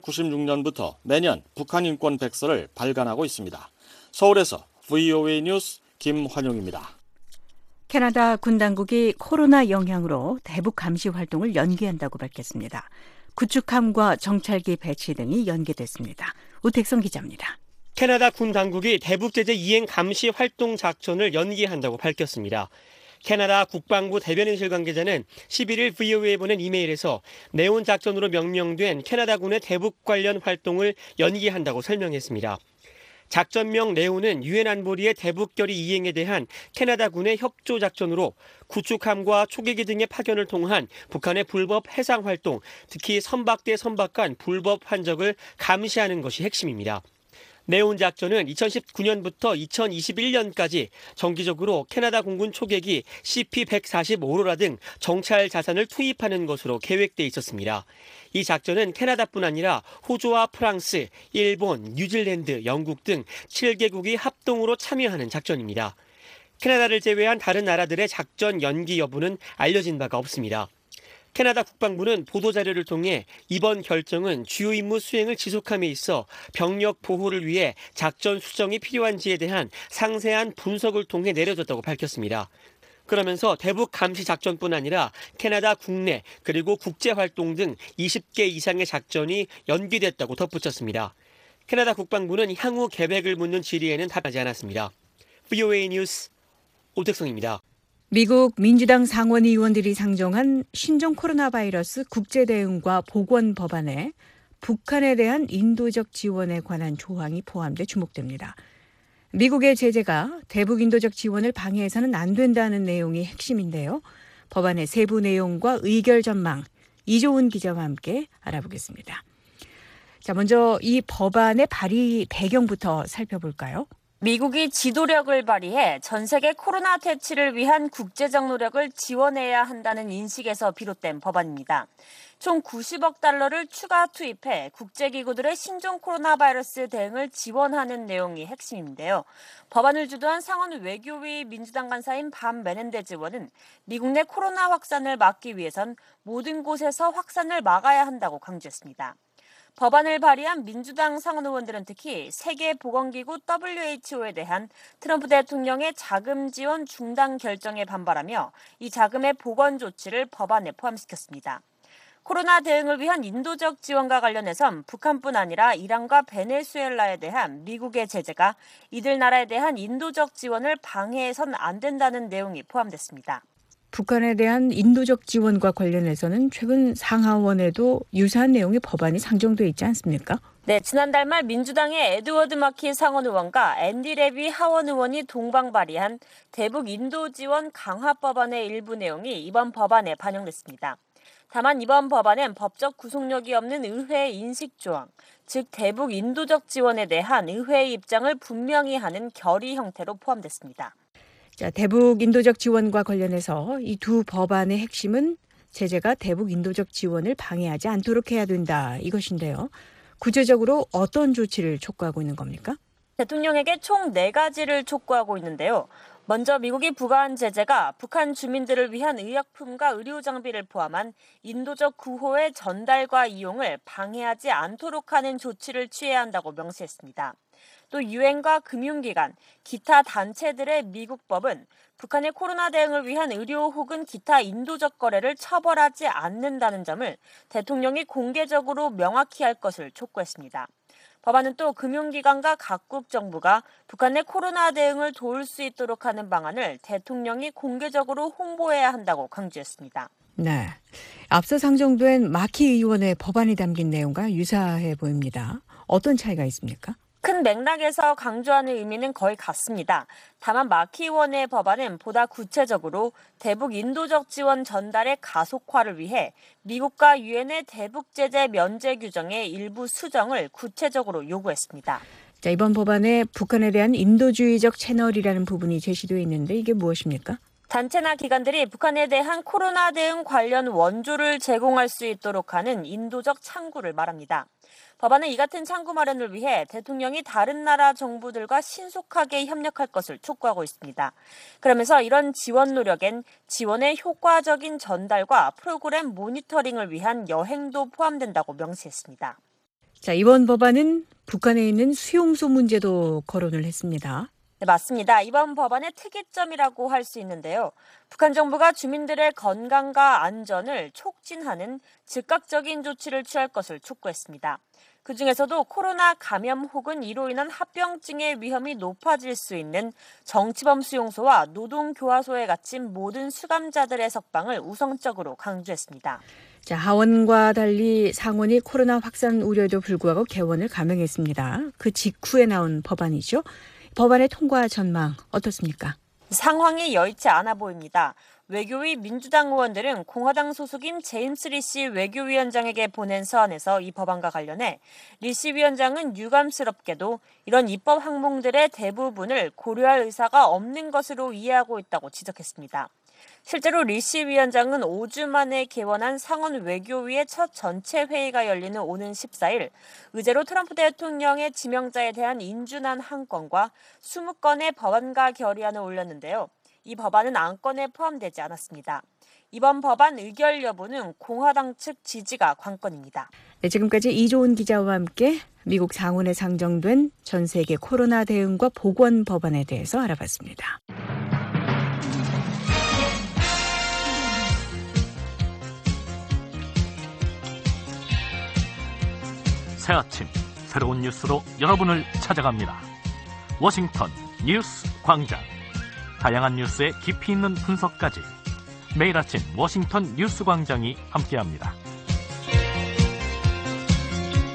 S13: 1996년부터 매년 북한 인권 백서를 발간하고 있습니다. 서울에서 VOA 뉴스 김환용입니다.
S3: 캐나다 군 당국이 코로나 영향으로 대북 감시 활동을 연기한다고 밝혔습니다. 구축함과 정찰기 배치 등이 연기됐습니다. 우택성 기자입니다.
S6: 캐나다 군 당국이 대북 제재 이행 감시 활동 작전을 연기한다고 밝혔습니다. 캐나다 국방부 대변인실 관계자는 11일 VOA에 보낸 이메일에서 네온 작전으로 명명된 캐나다군의 대북 관련 활동을 연기한다고 설명했습니다. 작전명 네온은 유엔 안보리의 대북 결의 이행에 대한 캐나다군의 협조 작전으로 구축함과 초계기 등의 파견을 통한 북한의 불법 해상 활동, 특히 선박대 선박 간 불법 환적을 감시하는 것이 핵심입니다. 네온 작전은 2019년부터 2021년까지 정기적으로 캐나다 공군 초계기 CP-140 오로라 등 정찰 자산을 투입하는 것으로 계획돼 있었습니다. 이 작전은 캐나다뿐 아니라 호주와 프랑스, 일본, 뉴질랜드, 영국 등 7개국이 합동으로 참여하는 작전입니다. 캐나다를 제외한 다른 나라들의 작전 연기 여부는 알려진 바가 없습니다. 캐나다 국방부는 보도자료를 통해 이번 결정은 주요 임무 수행을 지속함에 있어 병력 보호를 위해 작전 수정이 필요한지에 대한 상세한 분석을 통해 내려졌다고 밝혔습니다. 그러면서 대북 감시 작전뿐 아니라 캐나다 국내 그리고 국제 활동 등 20개 이상의 작전이 연기됐다고 덧붙였습니다. 캐나다 국방부는 향후 계획을 묻는 질의에는 답하지 않았습니다. VOA 뉴스 오택성입니다.
S3: 미국 민주당 상원 의원들이 상정한 신종 코로나 바이러스 국제대응과 보건 법안에 북한에 대한 인도적 지원에 관한 조항이 포함돼 주목됩니다. 미국의 제재가 대북 인도적 지원을 방해해서는 안 된다는 내용이 핵심인데요. 법안의 세부 내용과 의결 전망, 이조은 기자와 함께 알아보겠습니다. 자, 먼저 이 법안의 발의 배경부터 살펴볼까요?
S17: 미국이 지도력을 발휘해 전 세계 코로나 퇴치를 위한 국제적 노력을 지원해야 한다는 인식에서 비롯된 법안입니다. 총 90억 달러를 추가 투입해 국제기구들의 신종 코로나 바이러스 대응을 지원하는 내용이 핵심인데요. 법안을 주도한 상원 외교위 민주당 간사인 반 메넨데즈 의원은 미국 내 코로나 확산을 막기 위해선 모든 곳에서 확산을 막아야 한다고 강조했습니다. 법안을 발의한 민주당 상원 의원들은 특히 세계보건기구 WHO에 대한 트럼프 대통령의 자금 지원 중단 결정에 반발하며 이 자금의 보건 조치를 법안에 포함시켰습니다. 코로나 대응을 위한 인도적 지원과 관련해선 북한뿐 아니라 이란과 베네수엘라에 대한 미국의 제재가 이들 나라에 대한 인도적 지원을 방해해선 안 된다는 내용이 포함됐습니다.
S3: 북한에 대한 인도적 지원과 관련해서는 최근 상하원에도 유사한 내용의 법안이 상정돼 있지 않습니까?
S17: 네, 지난달 말 민주당의 에드워드 마키 상원 의원과 앤디 레비 하원 의원이 동방 발의한 대북 인도 지원 강화 법안의 일부 내용이 이번 법안에 반영됐습니다. 다만 이번 법안엔 법적 구속력이 없는 의회의 인식 조항, 즉 대북 인도적 지원에 대한 의회의 입장을 분명히 하는 결의 형태로 포함됐습니다.
S3: 자, 대북 인도적 지원과 관련해서 이 두 법안의 핵심은 제재가 대북 인도적 지원을 방해하지 않도록 해야 된다 이것인데요. 구체적으로 어떤 조치를 촉구하고 있는 겁니까?
S17: 대통령에게 총 4가지를 촉구하고 있는데요. 먼저 미국이 부과한 제재가 북한 주민들을 위한 의약품과 의료 장비를 포함한 인도적 구호의 전달과 이용을 방해하지 않도록 하는 조치를 취해야 한다고 명시했습니다. 또 유엔과 금융기관, 기타 단체들의 미국법은 북한의 코로나 대응을 위한 의료 혹은 기타 인도적 거래를 처벌하지 않는다는 점을 대통령이 공개적으로 명확히 할 것을 촉구했습니다. 법안은 또 금융기관과 각국 정부가 북한 내 코로나 대응을 도울 수 있도록 하는 방안을 대통령이 공개적으로 홍보해야 한다고 강조했습니다.
S3: 네, 앞서 상정된 마키 의원의 법안이 담긴 내용과 유사해 보입니다. 어떤 차이가 있습니까?
S17: 큰 맥락에서 강조하는 의미는 거의 같습니다. 다만 마키 의원의 법안은 보다 구체적으로 대북 인도적 지원 전달의 가속화를 위해 미국과 유엔의 대북 제재 면제 규정의 일부 수정을 구체적으로 요구했습니다.
S3: 자, 이번 법안에 북한에 대한 인도주의적 채널이라는 부분이 제시되어 있는데 이게 무엇입니까?
S17: 단체나 기관들이 북한에 대한 코로나 대응 관련 원조를 제공할 수 있도록 하는 인도적 창구를 말합니다. 법안은 이 같은 창구 마련을 위해 대통령이 다른 나라 정부들과 신속하게 협력할 것을 촉구하고 있습니다. 그러면서 이런 지원 노력엔 지원의 효과적인 전달과 프로그램 모니터링을 위한 여행도 포함된다고 명시했습니다.
S3: 자, 이번 법안은 북한에 있는 수용소 문제도 거론을 했습니다.
S17: 네, 맞습니다. 이번 법안의 특이점이라고 할 수 있는데요. 북한 정부가 주민들의 건강과 안전을 촉진하는 즉각적인 조치를 취할 것을 촉구했습니다. 그중에서도 코로나 감염 혹은 이로 인한 합병증의 위험이 높아질 수 있는 정치범 수용소와 노동교화소에 갇힌 모든 수감자들의 석방을 우선적으로 강조했습니다.
S3: 자, 하원과 달리 상원이 코로나 확산 우려에도 불구하고 개원을 감행했습니다. 그 직후에 나온 법안이죠. 법안의 통과 전망 어떻습니까?
S17: 상황이 여의치 않아 보입니다. 외교위 민주당 의원들은 공화당 소속인 제임스 리시 외교위원장에게 보낸 서한에서 이 법안과 관련해 리시 위원장은 유감스럽게도 이런 입법 항목들의 대부분을 고려할 의사가 없는 것으로 이해하고 있다고 지적했습니다. 실제로 리시 위원장은 5주 만에 개원한 상원 외교위의 첫 전체 회의가 열리는 오는 14일 의제로 트럼프 대통령의 지명자에 대한 인준안 한 건과 20건의 법안과 결의안을 올렸는데요. 이 법안은 안건에 포함되지 않았습니다. 이번 법안 의결 여부는 공화당 측 지지가 관건입니다.
S3: 네, 지금까지 이조은 기자와 함께 미국 상원에 상정된 전 세계 코로나 대응과 보건 법안에 대해서 알아봤습니다.
S2: 새 아침 새로운 뉴스로 여러분을 찾아갑니다. 워싱턴 뉴스 광장. 다양한 뉴스의 깊이 있는 분석까지 매일 아침 워싱턴 뉴스 광장이 함께합니다.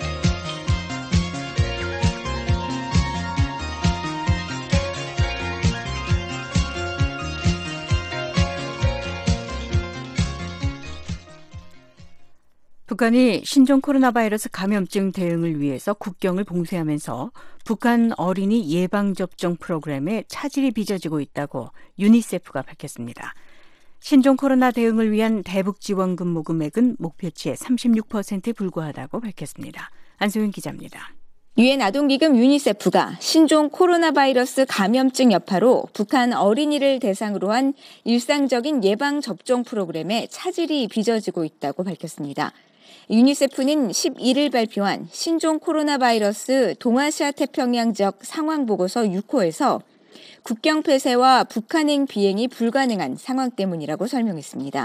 S3: 북한이 신종 코로나 바이러스 감염증 대응을 위해서 국경을 봉쇄하면서 북한 어린이 예방접종 프로그램에 차질이 빚어지고 있다고 유니세프가 밝혔습니다. 신종 코로나 대응을 위한 대북 지원금 모금액은 목표치의 36%에 불과하다고 밝혔습니다. 안소영 기자입니다.
S18: 유엔 아동기금 유니세프가 신종 코로나 바이러스 감염증 여파로 북한 어린이를 대상으로 한 일상적인 예방접종 프로그램에 차질이 빚어지고 있다고 밝혔습니다. 유니세프는 11일 발표한 신종 코로나 바이러스 동아시아 태평양 지역 상황 보고서 6호에서 국경 폐쇄와 북한행 비행이 불가능한 상황 때문이라고 설명했습니다.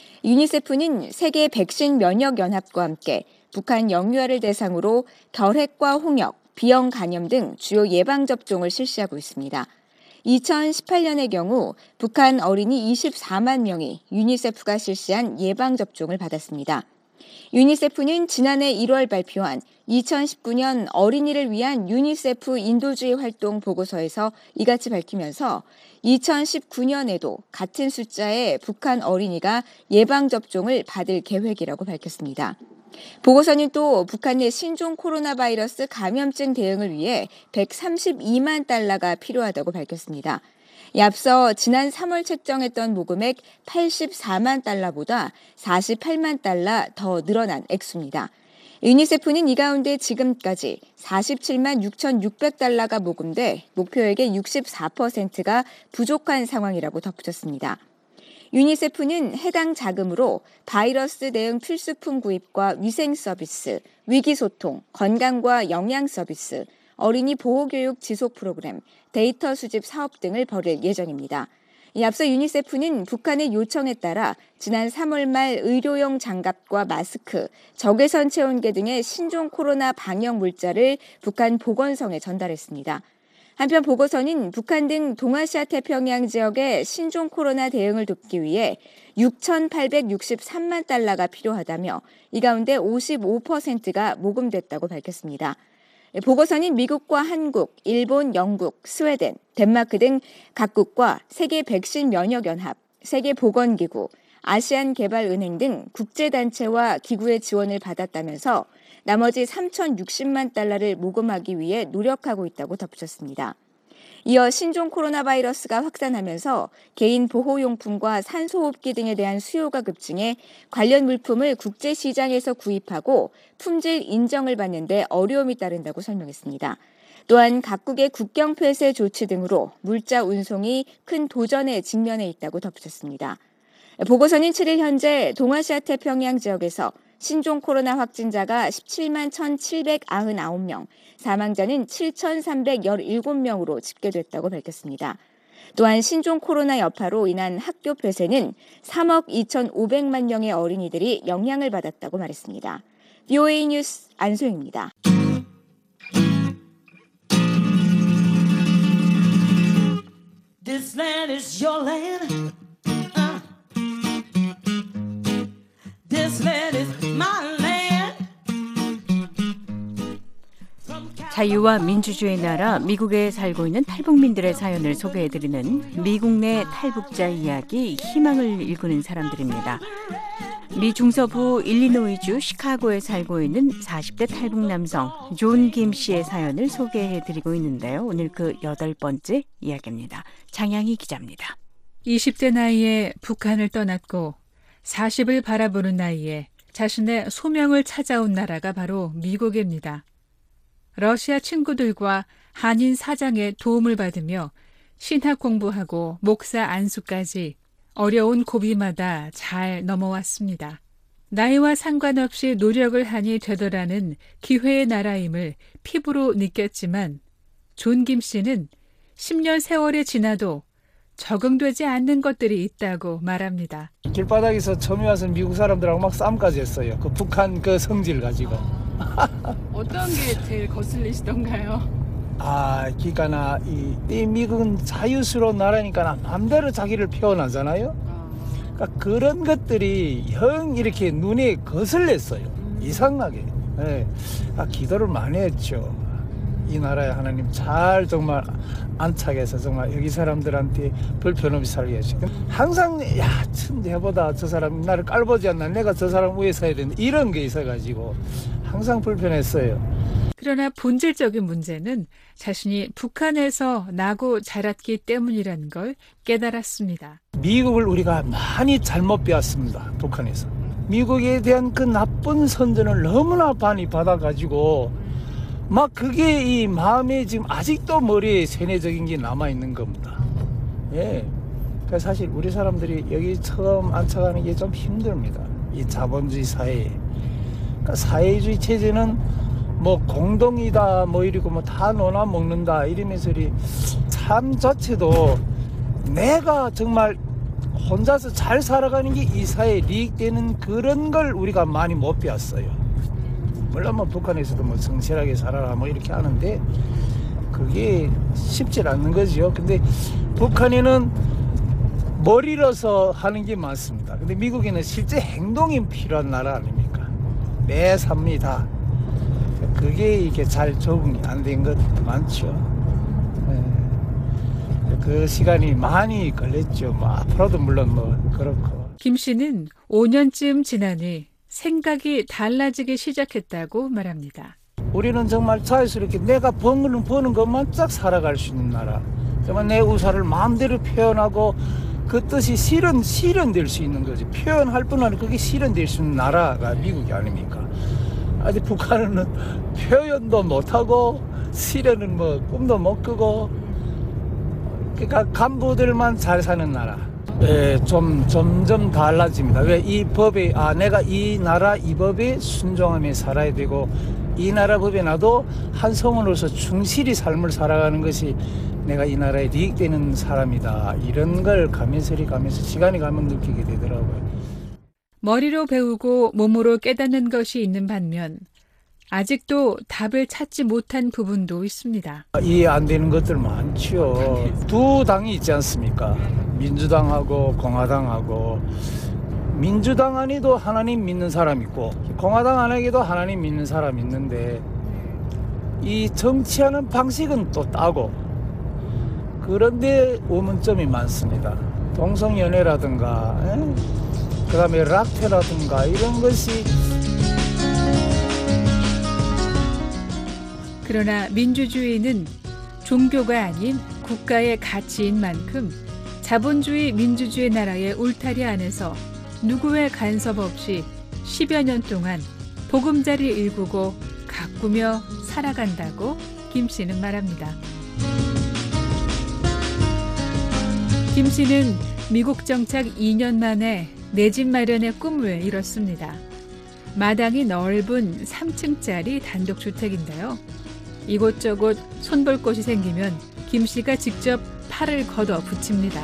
S18: 유니세프는 세계 백신 면역 연합과 함께 북한 영유아를 대상으로 결핵과 홍역, 비형 간염 등 주요 예방접종을 실시하고 있습니다. 2018년의 경우 북한 어린이 24만 명이 유니세프가 실시한 예방접종을 받았습니다. 유니세프는 지난해 1월 발표한 2019년 어린이를 위한 유니세프 인도주의 활동 보고서에서 이같이 밝히면서 2019년에도 같은 숫자의 북한 어린이가 예방접종을 받을 계획이라고 밝혔습니다. 보고서는 또 북한 내 신종 코로나 바이러스 감염증 대응을 위해 132만 달러가 필요하다고 밝혔습니다. 앞서 지난 3월 책정했던 모금액 84만 달러보다 48만 달러 더 늘어난 액수입니다. 유니세프는 이 가운데 지금까지 47만 6,600달러가 모금돼 목표액의 64%가 부족한 상황이라고 덧붙였습니다. 유니세프는 해당 자금으로 바이러스 대응 필수품 구입과 위생 서비스, 위기소통, 건강과 영양 서비스, 어린이 보호교육 지속 프로그램, 데이터 수집 사업 등을 벌일 예정입니다. 앞서 유니세프는 북한의 요청에 따라 지난 3월 말 의료용 장갑과 마스크, 적외선 체온계 등의 신종 코로나 방역 물자를 북한 보건성에 전달했습니다. 한편 보고서는 북한 등 동아시아 태평양 지역의 신종 코로나 대응을 돕기 위해 6,863만 달러가 필요하다며 이 가운데 55%가 모금됐다고 밝혔습니다. 보고서는 미국과 한국, 일본, 영국, 스웨덴, 덴마크 등 각국과 세계 백신 면역연합, 세계보건기구, 아시안개발은행 등 국제단체와 기구의 지원을 받았다면서 나머지 3,060만 달러를 모금하기 위해 노력하고 있다고 덧붙였습니다. 이어 신종 코로나 바이러스가 확산하면서 개인 보호용품과 산소호흡기 등에 대한 수요가 급증해 관련 물품을 국제시장에서 구입하고 품질 인정을 받는 데 어려움이 따른다고 설명했습니다. 또한 각국의 국경 폐쇄 조치 등으로 물자 운송이 큰 도전에 직면해 있다고 덧붙였습니다. 보고서는 7일 현재 동아시아 태평양 지역에서 신종 코로나 확진자가 17만 1,799명, 사망자는 7,317명으로 집계됐다고 밝혔습니다. 또한 신종 코로나 여파로 인한 학교 폐쇄는 3억 2,500만 명의 어린이들이 영향을 받았다고 말했습니다. VOA 뉴스 안소영입니다.
S19: This land is your land. This land is my land.
S3: 자유와 민주주의 나라 미국에 살고 있는 탈북민들의 사연을 소개해드리는 미국 내 탈북자 이야기, 희망을 일구는 사람들입니다. 미 중서부 일리노이주 시카고에 살고 있는 40대 탈북 남성 존 김 씨의 사연을 소개해드리고 있는데요. 오늘 그 8번째 이야기입니다. 장양희 기자입니다.
S20: 20대 나이에 북한을 떠났고 40을 바라보는 나이에 자신의 소명을 찾아온 나라가 바로 미국입니다. 러시아 친구들과 한인 사장의 도움을 받으며 신학 공부하고 목사 안수까지 어려운 고비마다 잘 넘어왔습니다. 나이와 상관없이 노력을 하니 되더라는 기회의 나라임을 피부로 느꼈지만 존 김 씨는 10년 세월이 지나도 적응되지 않는 것들이 있다고 말합니다.
S21: 길바닥에서 처음에 와서 미국 사람들하고 막 싸움까지 했어요. 그 북한 그 성질 가지고.
S20: 어떤 게 제일 거슬리시던가요?
S21: 그러니까 이 미국은 자유스러운 나라니까 마음대로 자기를 표현하잖아요. 그러니까 그런 것들이 형 이렇게 눈에 거슬렸어요. 이상하게. 네. 기도를 많이 했죠. 이 나라에 하나님 잘 정말 안착해서 정말 여기 사람들한테 불편 없이 살게 하시고 항상 야 참 내보다 저 사람 나를 깔보지 않나 내가 저 사람 위에 서야 되는데 이런 게 있어가지고 항상 불편했어요.
S20: 그러나 본질적인 문제는 자신이 북한에서 나고 자랐기 때문이라는 걸 깨달았습니다.
S21: 미국을 우리가 많이 잘못 배웠습니다. 북한에서. 미국에 대한 그 나쁜 선전을 너무나 많이 받아가지고 막 그게 이 마음에 지금 아직도 머리에 세뇌적인 게 남아있는 겁니다. 예. 그러니까 사실 우리 사람들이 여기 처음 안착하는 게 좀 힘듭니다. 이 자본주의 사회에. 그러니까 사회주의 체제는 뭐 공동이다 뭐 이러고 뭐 다 논아 먹는다 이러면서 삶 자체도 내가 정말 혼자서 잘 살아가는 게 이 사회에 이익되는 그런 걸 우리가 많이 못 배웠어요. 물론 뭐 북한에서도 뭐 성실하게 살아라 뭐 이렇게 하는데 그게 쉽지 않는 거죠. 근데 북한에는 머리로서 하는 게 많습니다. 근데 미국에는 실제 행동이 필요한 나라 아닙니까? 매 삽니다. 그게 이게 잘 적응이 안 된 것 많죠. 그 시간이 많이 걸렸죠. 뭐 앞으로도 물론 뭐 그렇고.
S20: 김 씨는 5년쯤 지나니 생각이 달라지기 시작했다고 말합니다.
S21: 우리는 정말 자유스럽게 내가 버는 것만 쫙 살아갈 수 있는 나라. 정말 내 의사를 마음대로 표현하고 그 뜻이 실현될 수 있는 거지. 표현할 뿐 아니라 그게 실현될 수 있는 나라가 미국이 아닙니까? 아직 북한은 표현도 못하고 실현은 뭐 꿈도 못 꾸고 그러니까 간부들만 잘 사는 나라. 예, 점점 달라집니다. 왜 이 법에 내가 이 나라 이 법에 순종하며 살아야 되고 이 나라 법에 나도 한 성원으로서 충실히 삶을 살아가는 것이 내가 이 나라에 이익되는 사람이다. 이런 걸 가면서 시간이 가면 느끼게 되더라고요.
S20: 머리로 배우고 몸으로 깨닫는 것이 있는 반면 아직도 답을 찾지 못한 부분도 있습니다.
S21: 이해 안 되는 것들 많죠. 두 당이 있지 않습니까? 민주당하고 공화당하고. 민주당 안에도 하나님 믿는 사람 있고 공화당 안에도 하나님 믿는 사람 있는데 이 정치하는 방식은 또 따고 그런데 의문점이 많습니다. 동성연애라든가 그 다음에 락태라든가 이런 것이.
S20: 그러나 민주주의는 종교가 아닌 국가의 가치인 만큼 자본주의 민주주의 나라의 울타리 안에서 누구의 간섭 없이 10여 년 동안 보금자리 일구고 가꾸며 살아간다고 김 씨는 말합니다. 김 씨는 미국 정착 2년 만에 내 집 마련의 꿈을 이뤘습니다. 마당이 넓은 3층짜리 단독주택인데요. 이곳저곳 손볼 곳이 생기면 김 씨가 직접 팔을 걷어 붙입니다.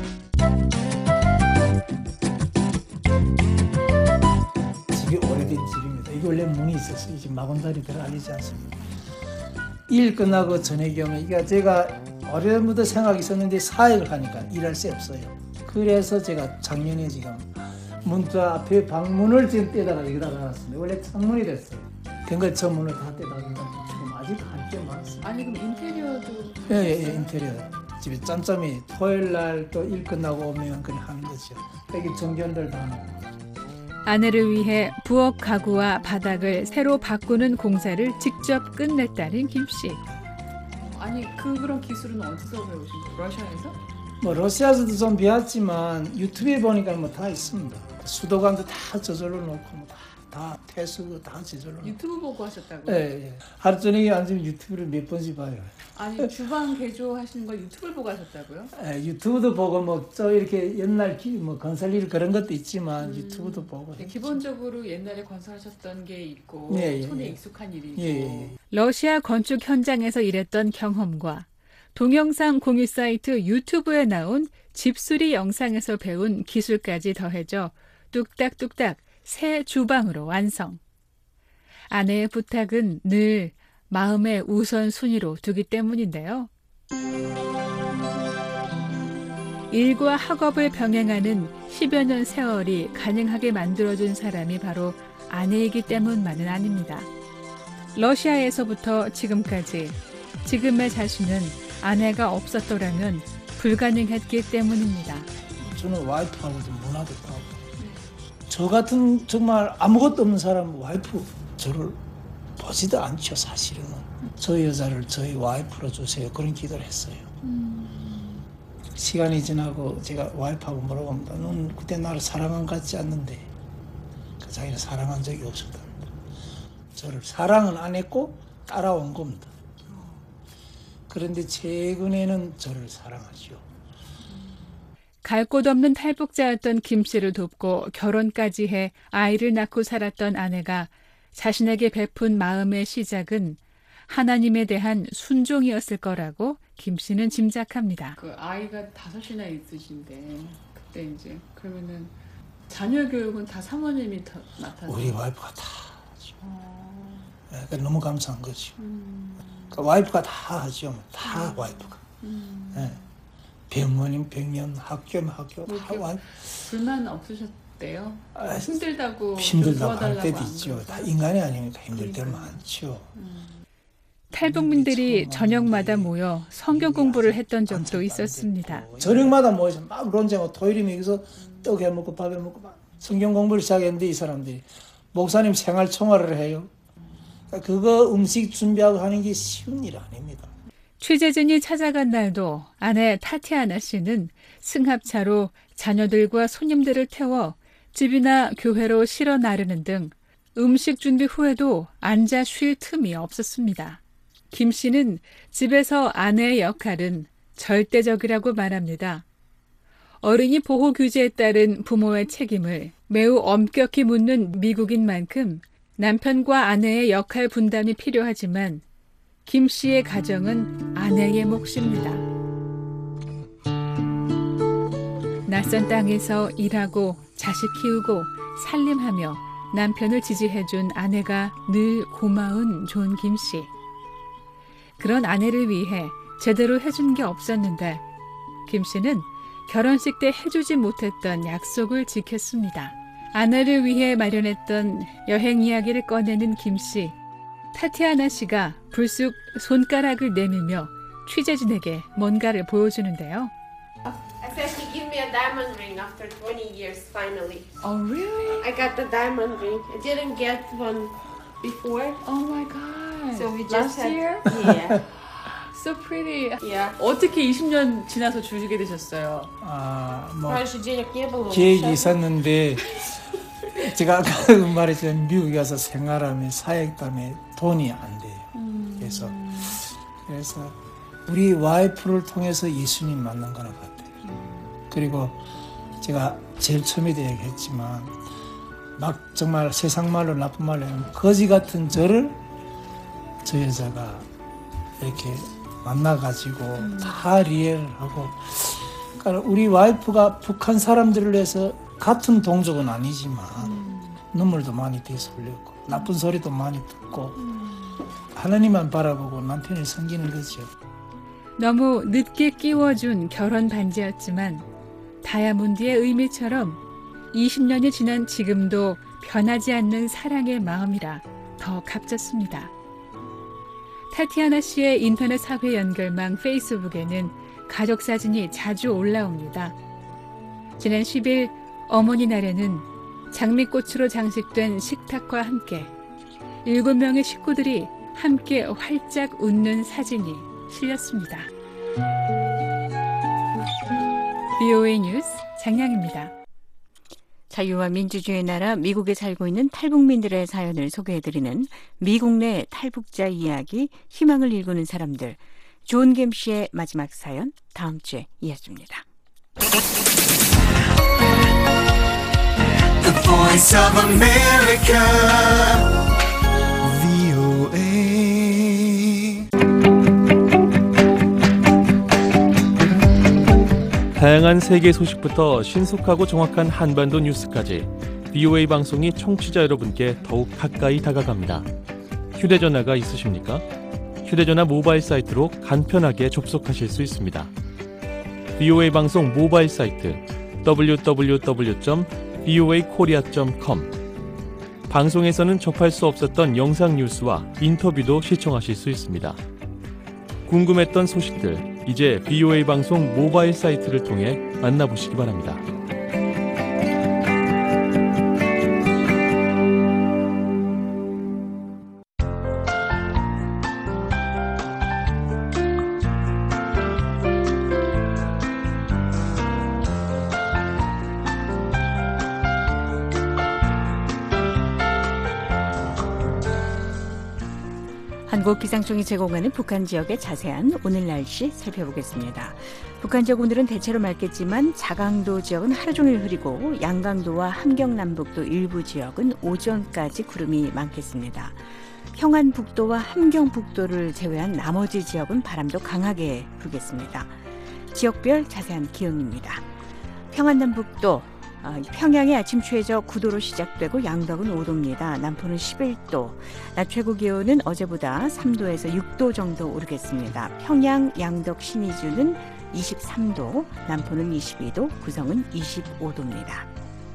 S21: 집이 오래된 집입니다. 이게 원래 문이 있었어요. 지금 마감살이 들어가지 않습니다. 일 끝나고 저녁에 오면 이게 제가 오래전부터 생각이 있었는데 사역을 하니까 일할 새 없어요. 그래서 제가 작년에 지금 문자 앞에 방문을 지금 떼다가 여기다 놨습니다. 원래 창문이 됐어요. 그걸 저 문을 다 떼다가 지금 아직 할 게 많습니다.
S20: 아니 그럼 인테리어도?
S21: 예, 인테리어. 집에 짬짬이 토요일 날 또 일 끝나고 오면 그냥 하는 거죠. 여기 정견들 다 하는 거.
S20: 아내를 위해 부엌 가구와 바닥을 새로 바꾸는 공사를 직접 끝냈다는 김 씨. 아니 그런 기술은 어디서 배우신 거예요? 러시아에서?
S21: 뭐 러시아에서도 좀 배웠지만 유튜브에 보니까 뭐 다 있습니다. 수도관도 다 저절로 놓고 뭐 다 태수도 다 저절로 놓고.
S20: 유튜브 보고 하셨다고요?
S21: 예. 하루 저녁에 앉으면 유튜브를 몇 번씩 봐요.
S20: 아니 주방 개조하시는 걸 유튜브를 보고 하셨다고요?
S21: 예, 유튜브도 보고 뭐 저 이렇게 옛날 뭐 건설일 그런 것도 있지만 유튜브도 보고.
S20: 기본적으로 옛날에 건설하셨던 게 있고
S21: 예,
S20: 손에
S21: 예.
S20: 익숙한 일이 있고.
S21: 예.
S20: 러시아 건축 현장에서 일했던 경험과 동영상 공유 사이트 유튜브에 나온 집수리 영상에서 배운 기술까지 더해져 뚝딱뚝딱 새 주방으로 완성. 아내의 부탁은 늘 마음의 우선순위로 두기 때문인데요. 일과 학업을 병행하는 10여 년 세월이 가능하게 만들어준 사람이 바로 아내이기 때문만은 아닙니다. 러시아에서부터 지금까지 지금의 자신은 아내가 없었더라면 불가능했기 때문입니다.
S21: 저는 와이프하고 좀 문화됐다고. 저 같은 정말 아무것도 없는 사람은 와이프 저를 보지도 않죠, 사실은. 저 여자를 저희 와이프로 주세요. 그런 기도를 했어요. 시간이 지나고 제가 와이프하고 물어봅니다. 넌 그때 나를 사랑한 것 같지 않는데. 그 자기는 사랑한 적이 없었답니다. 저를 사랑은 안 했고 따라온 겁니다. 그런데 최근에는 저를 사랑하죠.
S20: 갈 곳 없는 탈북자였던 김 씨를 돕고 결혼까지 해 아이를 낳고 살았던 아내가 자신에게 베푼 마음의 시작은 하나님에 대한 순종이었을 거라고 김 씨는 짐작합니다.
S1: 그 아이가 5이나 있으신데 그때 이제 그러면은 자녀 교육은 다 사모님이 다 맡아서
S21: 우리 와이프가 다 하죠. 그러니까 너무 감사한 거죠. 그러니까 와이프가 다 하죠. 다 와이프가. 네. 병원이면 병원, 학교면 학교, 다 와이프.
S1: 불만 없으셨대요? 힘들다고
S21: 할 때도 있죠. 다 인간이 아니니까 힘들 때는 많죠.
S20: 탈북민들이 저녁마다 모여 성경 공부를 했던 적도 있었습니다.
S21: 저녁마다 모여서 막 논쟁하고 토요일이면 여기서 떡 해먹고 밥 해먹고 막 성경 공부를 시작했는데 이 사람들이 목사님 생활 총괄을 해요. 그거 음식 준비하고 하는 게 쉬운 일 아닙니다.
S20: 취재진이 찾아간 날도 아내 타티아나 씨는 승합차로 자녀들과 손님들을 태워 집이나 교회로 실어 나르는 등 음식 준비 후에도 앉아 쉴 틈이 없었습니다. 김 씨는 집에서 아내의 역할은 절대적이라고 말합니다. 어린이 보호 규제에 따른 부모의 책임을 매우 엄격히 묻는 미국인 만큼 남편과 아내의 역할 분담이 필요하지만 김 씨의 가정은 아내의 몫입니다. 낯선 땅에서 일하고 자식 키우고 살림하며 남편을 지지해준 아내가 늘 고마운 존 김 씨. 그런 아내를 위해 제대로 해준 게 없었는데 김 씨는 결혼식 때 해주지 못했던 약속을 지켰습니다. 아내를 위해 마련했던 여행 이야기를 꺼내는 김 씨. 타티아나 씨가 불쑥 손가락을 내밀며 취재진에게 뭔가를 보여주는데요.
S22: I said he gave me a diamond ring after 20 years finally.
S1: Oh really?
S22: I got the diamond ring. I didn't get one before.
S1: Oh my god.
S22: So we
S1: Last
S22: just had,
S1: year?
S22: Yeah.
S1: So pretty.
S22: Yeah.
S1: 어떻게 20년 지나서 주시게 되셨어요?
S22: раньше денег не было.
S21: 계획이 있었는데 제가 아까 말했지만 미국에 가서 생활하면 사역 때문에 돈이 안 돼요. 그래서 우리 와이프를 통해서 예수님 만난 거나 같아요. 그리고 제가 제일 처음에도 얘기했지만 막 정말 세상 말로 나쁜 말로 하면 거지 같은 저를 저 여자가 이렇게 만나가지고 다 리얼하고, 그러니까 우리 와이프가 북한 사람들을 위해서 같은 동족은 아니지만 눈물도 많이 뒤에서 흘렸고 나쁜 소리도 많이 듣고 하나님만 바라보고 남편을 섬기는 거죠.
S20: 너무 늦게 끼워준 결혼 반지였지만 다이아몬드의 의미처럼 20년이 지난 지금도 변하지 않는 사랑의 마음이라 더 값졌습니다. 타티아나 씨의 인터넷 사회 연결망 페이스북에는 가족 사진이 자주 올라옵니다. 지난 10일 어머니 날에는 장미꽃으로 장식된 식탁과 함께 7명의 식구들이 함께 활짝 웃는 사진이 실렸습니다. VOA 뉴스 장량입니다. 자유와 민주주의의 나라 미국에 살고 있는 탈북민들의 사연을 소개해드리는 미국 내 탈북자 이야기, 희망을 일구는 사람들. 존 김 씨의 마지막 사연 다음 주에 이어집니다.
S19: The Voice of America, VOA.
S4: 다양한 세계 소식부터 신속하고 정확한 한반도 뉴스까지 VOA 방송이 청취자 여러분께 더욱 가까이 다가갑니다. 휴대전화가 있으십니까? 휴대전화 모바일 사이트로 간편하게 접속하실 수 있습니다. VOA 방송 모바일 사이트 www.voakorea.com. 방송에서는 접할 수 없었던 영상 뉴스와 인터뷰도 시청하실 수 있습니다.
S5: 궁금했던 소식들 이제 BOA 방송 모바일 사이트를 통해 만나보시기 바랍니다.
S3: 한국기상청이 제공하는 북한 지역의 자세한 오늘 날씨 살펴보겠습니다. 북한 지역 오늘은 대체로 맑겠지만 자강도 지역은 하루 종일 흐리고 양강도와 함경남북도 일부 지역은 오전까지 구름이 많겠습니다. 평안북도와 함경북도를 제외한 나머지 지역은 바람도 강하게 불겠습니다. 지역별 자세한 기온입니다. 평안남북도 평양의 아침 최저 9도로 시작되고 양덕은 5도입니다. 남포는 11도, 낮 최고 기온은 어제보다 3도에서 6도 정도 오르겠습니다. 평양, 양덕, 신의주는 23도, 남포는 22도, 구성은 25도입니다.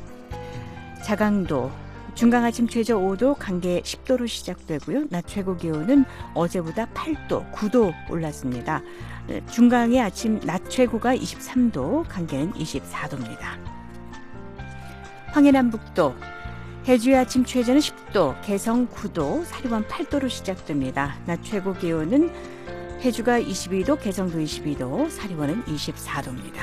S3: 자강도, 중강 아침 최저 5도, 강계 10도로 시작되고요. 낮 최고 기온은 어제보다 8도, 9도 올랐습니다. 중강의 아침 낮 최고가 23도, 강계는 24도입니다. 황해남북도, 해주의 아침 최저는 10도, 개성 9도, 사리원 8도로 시작됩니다. 낮 최고 기온은 해주가 22도, 개성도 22도, 사리원은 24도입니다.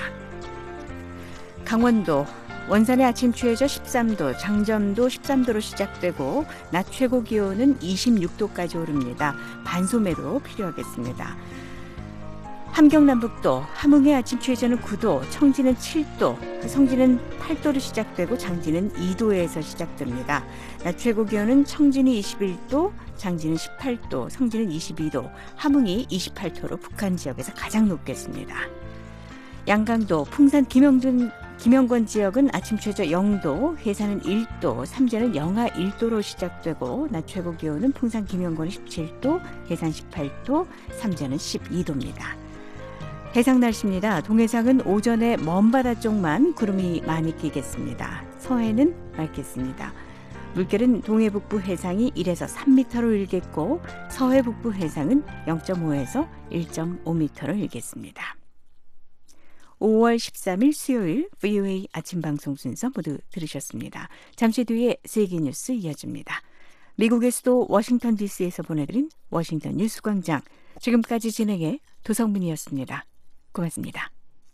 S3: 강원도, 원산의 아침 최저 13도, 장점도 13도로 시작되고 낮 최고 기온은 26도까지 오릅니다. 반소매도 필요하겠습니다. 함경남북도, 함흥의 아침 최저는 9도, 청진은 7도, 성진은 8도로 시작되고 장진은 2도에서 시작됩니다. 낮 최고 기온은 청진이 21도, 장진은 18도, 성진은 22도, 함흥이 28도로 북한 지역에서 가장 높겠습니다. 양강도, 풍산 김영권 지역은 아침 최저 0도, 회산은 1도, 삼재는 영하 1도로 시작되고 낮 최고 기온은 풍산 김영권은 17도, 해산 18도, 삼재는 12도입니다. 해상 날씨입니다. 동해상은 오전에 먼바다 쪽만 구름이 많이 끼겠습니다. 서해는 맑겠습니다. 물결은 동해북부 해상이 1에서 3m로 일겠고 서해 북부 해상은 0.5에서 1.5m로 일겠습니다. 5월 13일 수요일 VOA 아침 방송 순서 모두 들으셨습니다. 잠시 뒤에 세계 뉴스 이어집니다. 미국의 수도 워싱턴 DC에서 보내드린 워싱턴 뉴스광장, 지금까지 진행해 도성민이었습니다. 고맙습니다.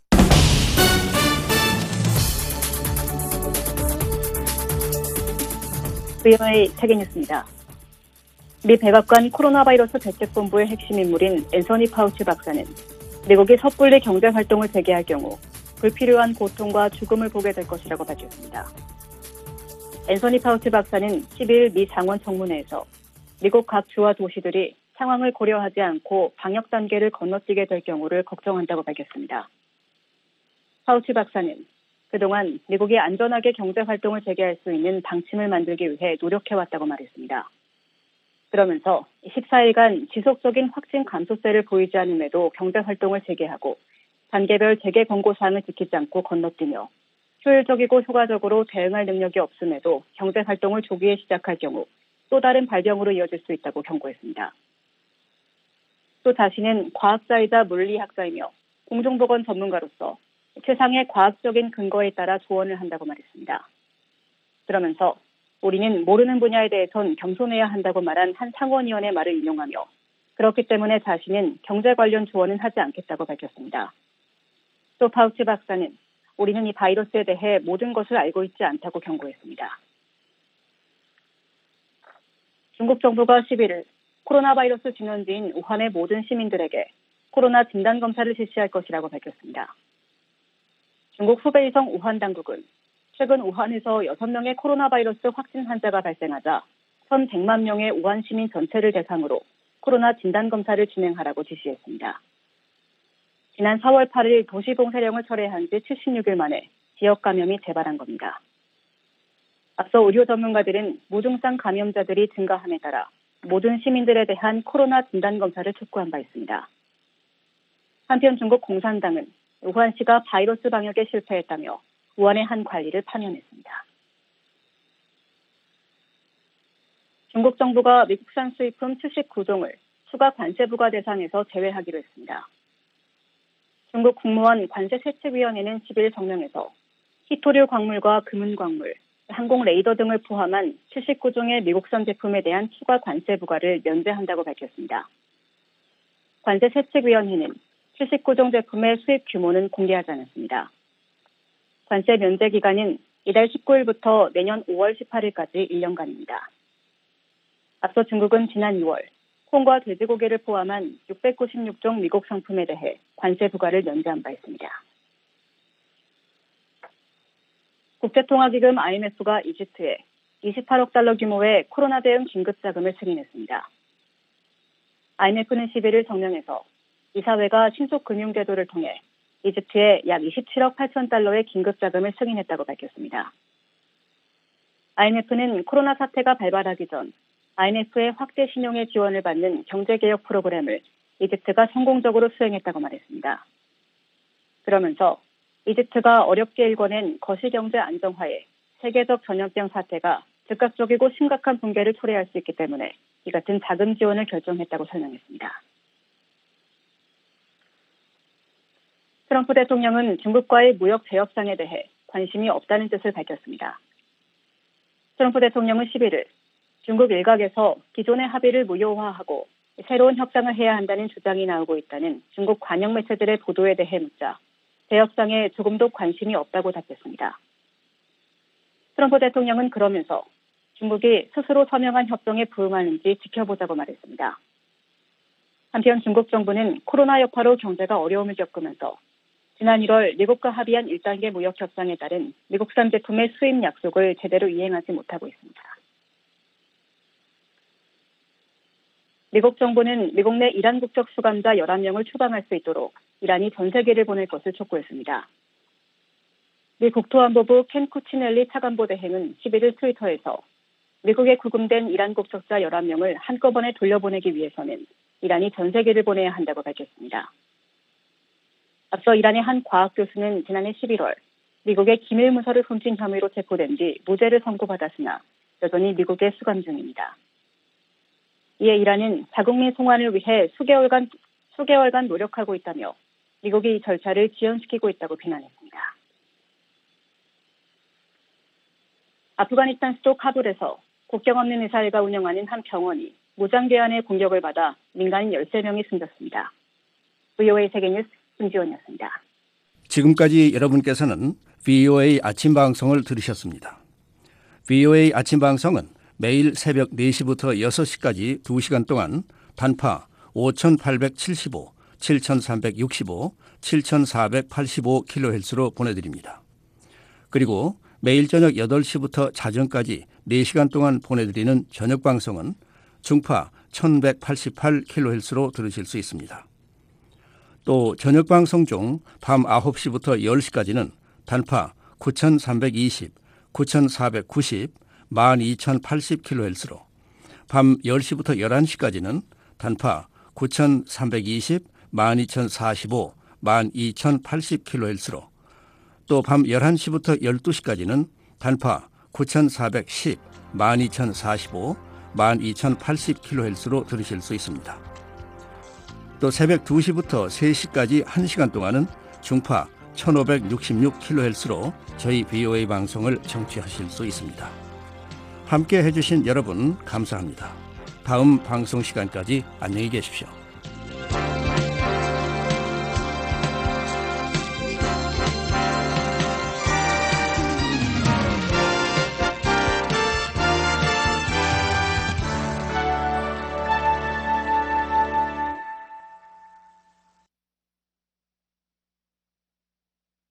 S8: VOA 세계뉴스입니다. 미 백악관 코로나 바이러스 대책본부의 핵심 인물인 앤서니 파우치 박사는 미국이 섣불리 경제활동을 재개할 경우 불필요한 고통과 죽음을 보게 될 것이라고 밝혔습니다. 앤서니 파우치 박사는 12일 미 상원 청문회에서 미국 각 주와 도시들이 상황을 고려하지 않고 방역 단계를 건너뛰게 될 경우를 걱정한다고 밝혔습니다. 파우치 박사는 그동안 미국이 안전하게 경제활동을 재개할 수 있는 방침을 만들기 위해 노력해왔다고 말했습니다. 그러면서 14일간 지속적인 확진 감소세를 보이지 않음에도 경제활동을 재개하고 단계별 재개 권고사항을 지키지 않고 건너뛰며 효율적이고 효과적으로 대응할 능력이 없음에도 경제활동을 조기에 시작할 경우 또 다른 발병으로 이어질 수 있다고 경고했습니다. 또 자신은 과학자이자 물리학자이며 공중보건 전문가로서 세상의 과학적인 근거에 따라 조언을 한다고 말했습니다. 그러면서 우리는 모르는 분야에 대해선 겸손해야 한다고 말한 한 상원의원의 말을 인용하며 그렇기 때문에 자신은 경제 관련 조언은 하지 않겠다고 밝혔습니다. 또 파우치 박사는 우리는 이 바이러스에 대해 모든 것을 알고 있지 않다고 경고했습니다. 중국 정부가 11일 코로나 바이러스 진원지인 우한의 모든 시민들에게 코로나 진단검사를 실시할 것이라고 밝혔습니다. 중국 후베이성 우한 당국은 최근 우한에서 6명의 코로나 바이러스 확진 환자가 발생하자 1,100만 명의 우한 시민 전체를 대상으로 코로나 진단검사를 진행하라고 지시했습니다. 지난 4월 8일 도시봉쇄령을 철회한 지 76일 만에 지역 감염이 재발한 겁니다. 앞서 의료 전문가들은 무증상 감염자들이 증가함에 따라 모든 시민들에 대한 코로나 진단검사를 촉구한 바 있습니다. 한편 중국 공산당은 우한시가 바이러스 방역에 실패했다며 우한의 한 관리를 파면했습니다. 중국 정부가 미국산 수입품 79종을 추가 관세 부과 대상에서 제외하기로 했습니다. 중국 국무원 관세세칙위원회는 10일 성명에서 희토류 광물과 금은광물, 항공 레이더 등을 포함한 79종의 미국산 제품에 대한 추가 관세 부과를 면제한다고 밝혔습니다. 관세세칙위원회는 79종 제품의 수입 규모는 공개하지 않았습니다. 관세 면제 기간은 이달 19일부터 내년 5월 18일까지 1년간입니다. 앞서 중국은 지난 2월 콩과 돼지고기를 포함한 696종 미국 상품에 대해 관세 부과를 면제한 바 있습니다. 국제통화기금 IMF가 이집트에 28억 달러 규모의 코로나 대응 긴급자금을 승인했습니다. IMF는 11일 성명에서 이사회가 신속금융제도를 통해 이집트에 약 27억 8천 달러의 긴급자금을 승인했다고 밝혔습니다. IMF는 코로나 사태가 발발하기 전 IMF의 확대 신용의 지원을 받는 경제개혁 프로그램을 이집트가 성공적으로 수행했다고 말했습니다. 그러면서 이집트가 어렵게 일궈낸 거시경제 안정화에 세계적 전염병 사태가 즉각적이고 심각한 붕괴를 초래할 수 있기 때문에 이 같은 자금 지원을 결정했다고 설명했습니다. 트럼프 대통령은 중국과의 무역 재협상에 대해 관심이 없다는 뜻을 밝혔습니다. 트럼프 대통령은 11일 중국 일각에서 기존의 합의를 무효화하고 새로운 협상을 해야 한다는 주장이 나오고 있다는 중국 관영 매체들의 보도에 대해 묻자 재협상에 조금도 관심이 없다고 답했습니다. 트럼프 대통령은 그러면서 중국이 스스로 서명한 협정에 부응하는지 지켜보자고 말했습니다. 한편 중국 정부는 코로나 여파로 경제가 어려움을 겪으면서 지난 1월 미국과 합의한 1단계 무역 협상에 따른 미국산 제품의 수입 약속을 제대로 이행하지 못하고 있습니다. 미국 정부는 미국 내 이란 국적 수감자 11명을 추방할 수 있도록 이란이 전세기를 보낼 것을 촉구했습니다. 미 국토안보부 켄 쿠치넬리 차관보 대행은 11일 트위터에서 미국에 구금된 이란 국적자 11명을 한꺼번에 돌려보내기 위해서는 이란이 전세기를 보내야 한다고 밝혔습니다. 앞서 이란의 한 과학 교수는 지난해 11월 미국의 기밀 문서를 훔친 혐의로 체포된 뒤 무죄를 선고받았으나 여전히 미국에 수감 중입니다. 이에 이란은 자국민 송환을 위해 수개월간 노력하고 있다며 미국이 이 절차를 지연시키고 있다고 비난했습니다. 아프가니스탄 수도 카불에서 국경 없는 의사회가 운영하는 한 병원이 무장괴한의 공격을 받아 민간인 13명이 숨졌습니다. VOA 세계뉴스 김지원이었습니다.
S9: 지금까지 여러분께서는 VOA 아침 방송을 들으셨습니다. VOA 아침 방송은 매일 새벽 4시부터 6시까지 2시간 동안 단파 5875, 7365, 7485kHz로 보내드립니다. 그리고 매일 저녁 8시부터 자정까지 4시간 동안 보내드리는 저녁 방송은 중파 1188kHz로 들으실 수 있습니다. 또 저녁 방송 중 밤 9시부터 10시까지는 단파 9320, 9490, 12080kHz로 밤 10시부터 11시까지는 단파 9320, 12045, 12080kHz로 또 밤 11시부터 12시까지는 단파 9410, 12045, 12080kHz로 들으실 수 있습니다. 또 새벽 2시부터 3시까지 1시간 동안은 중파 1566kHz로 저희 VOA 방송을 청취하실 수 있습니다. 함께 해주신 여러분 감사합니다. 다음 방송 시간까지 안녕히 계십시오.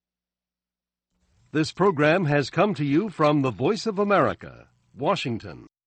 S10: This program has come to you from the Voice of America, Washington.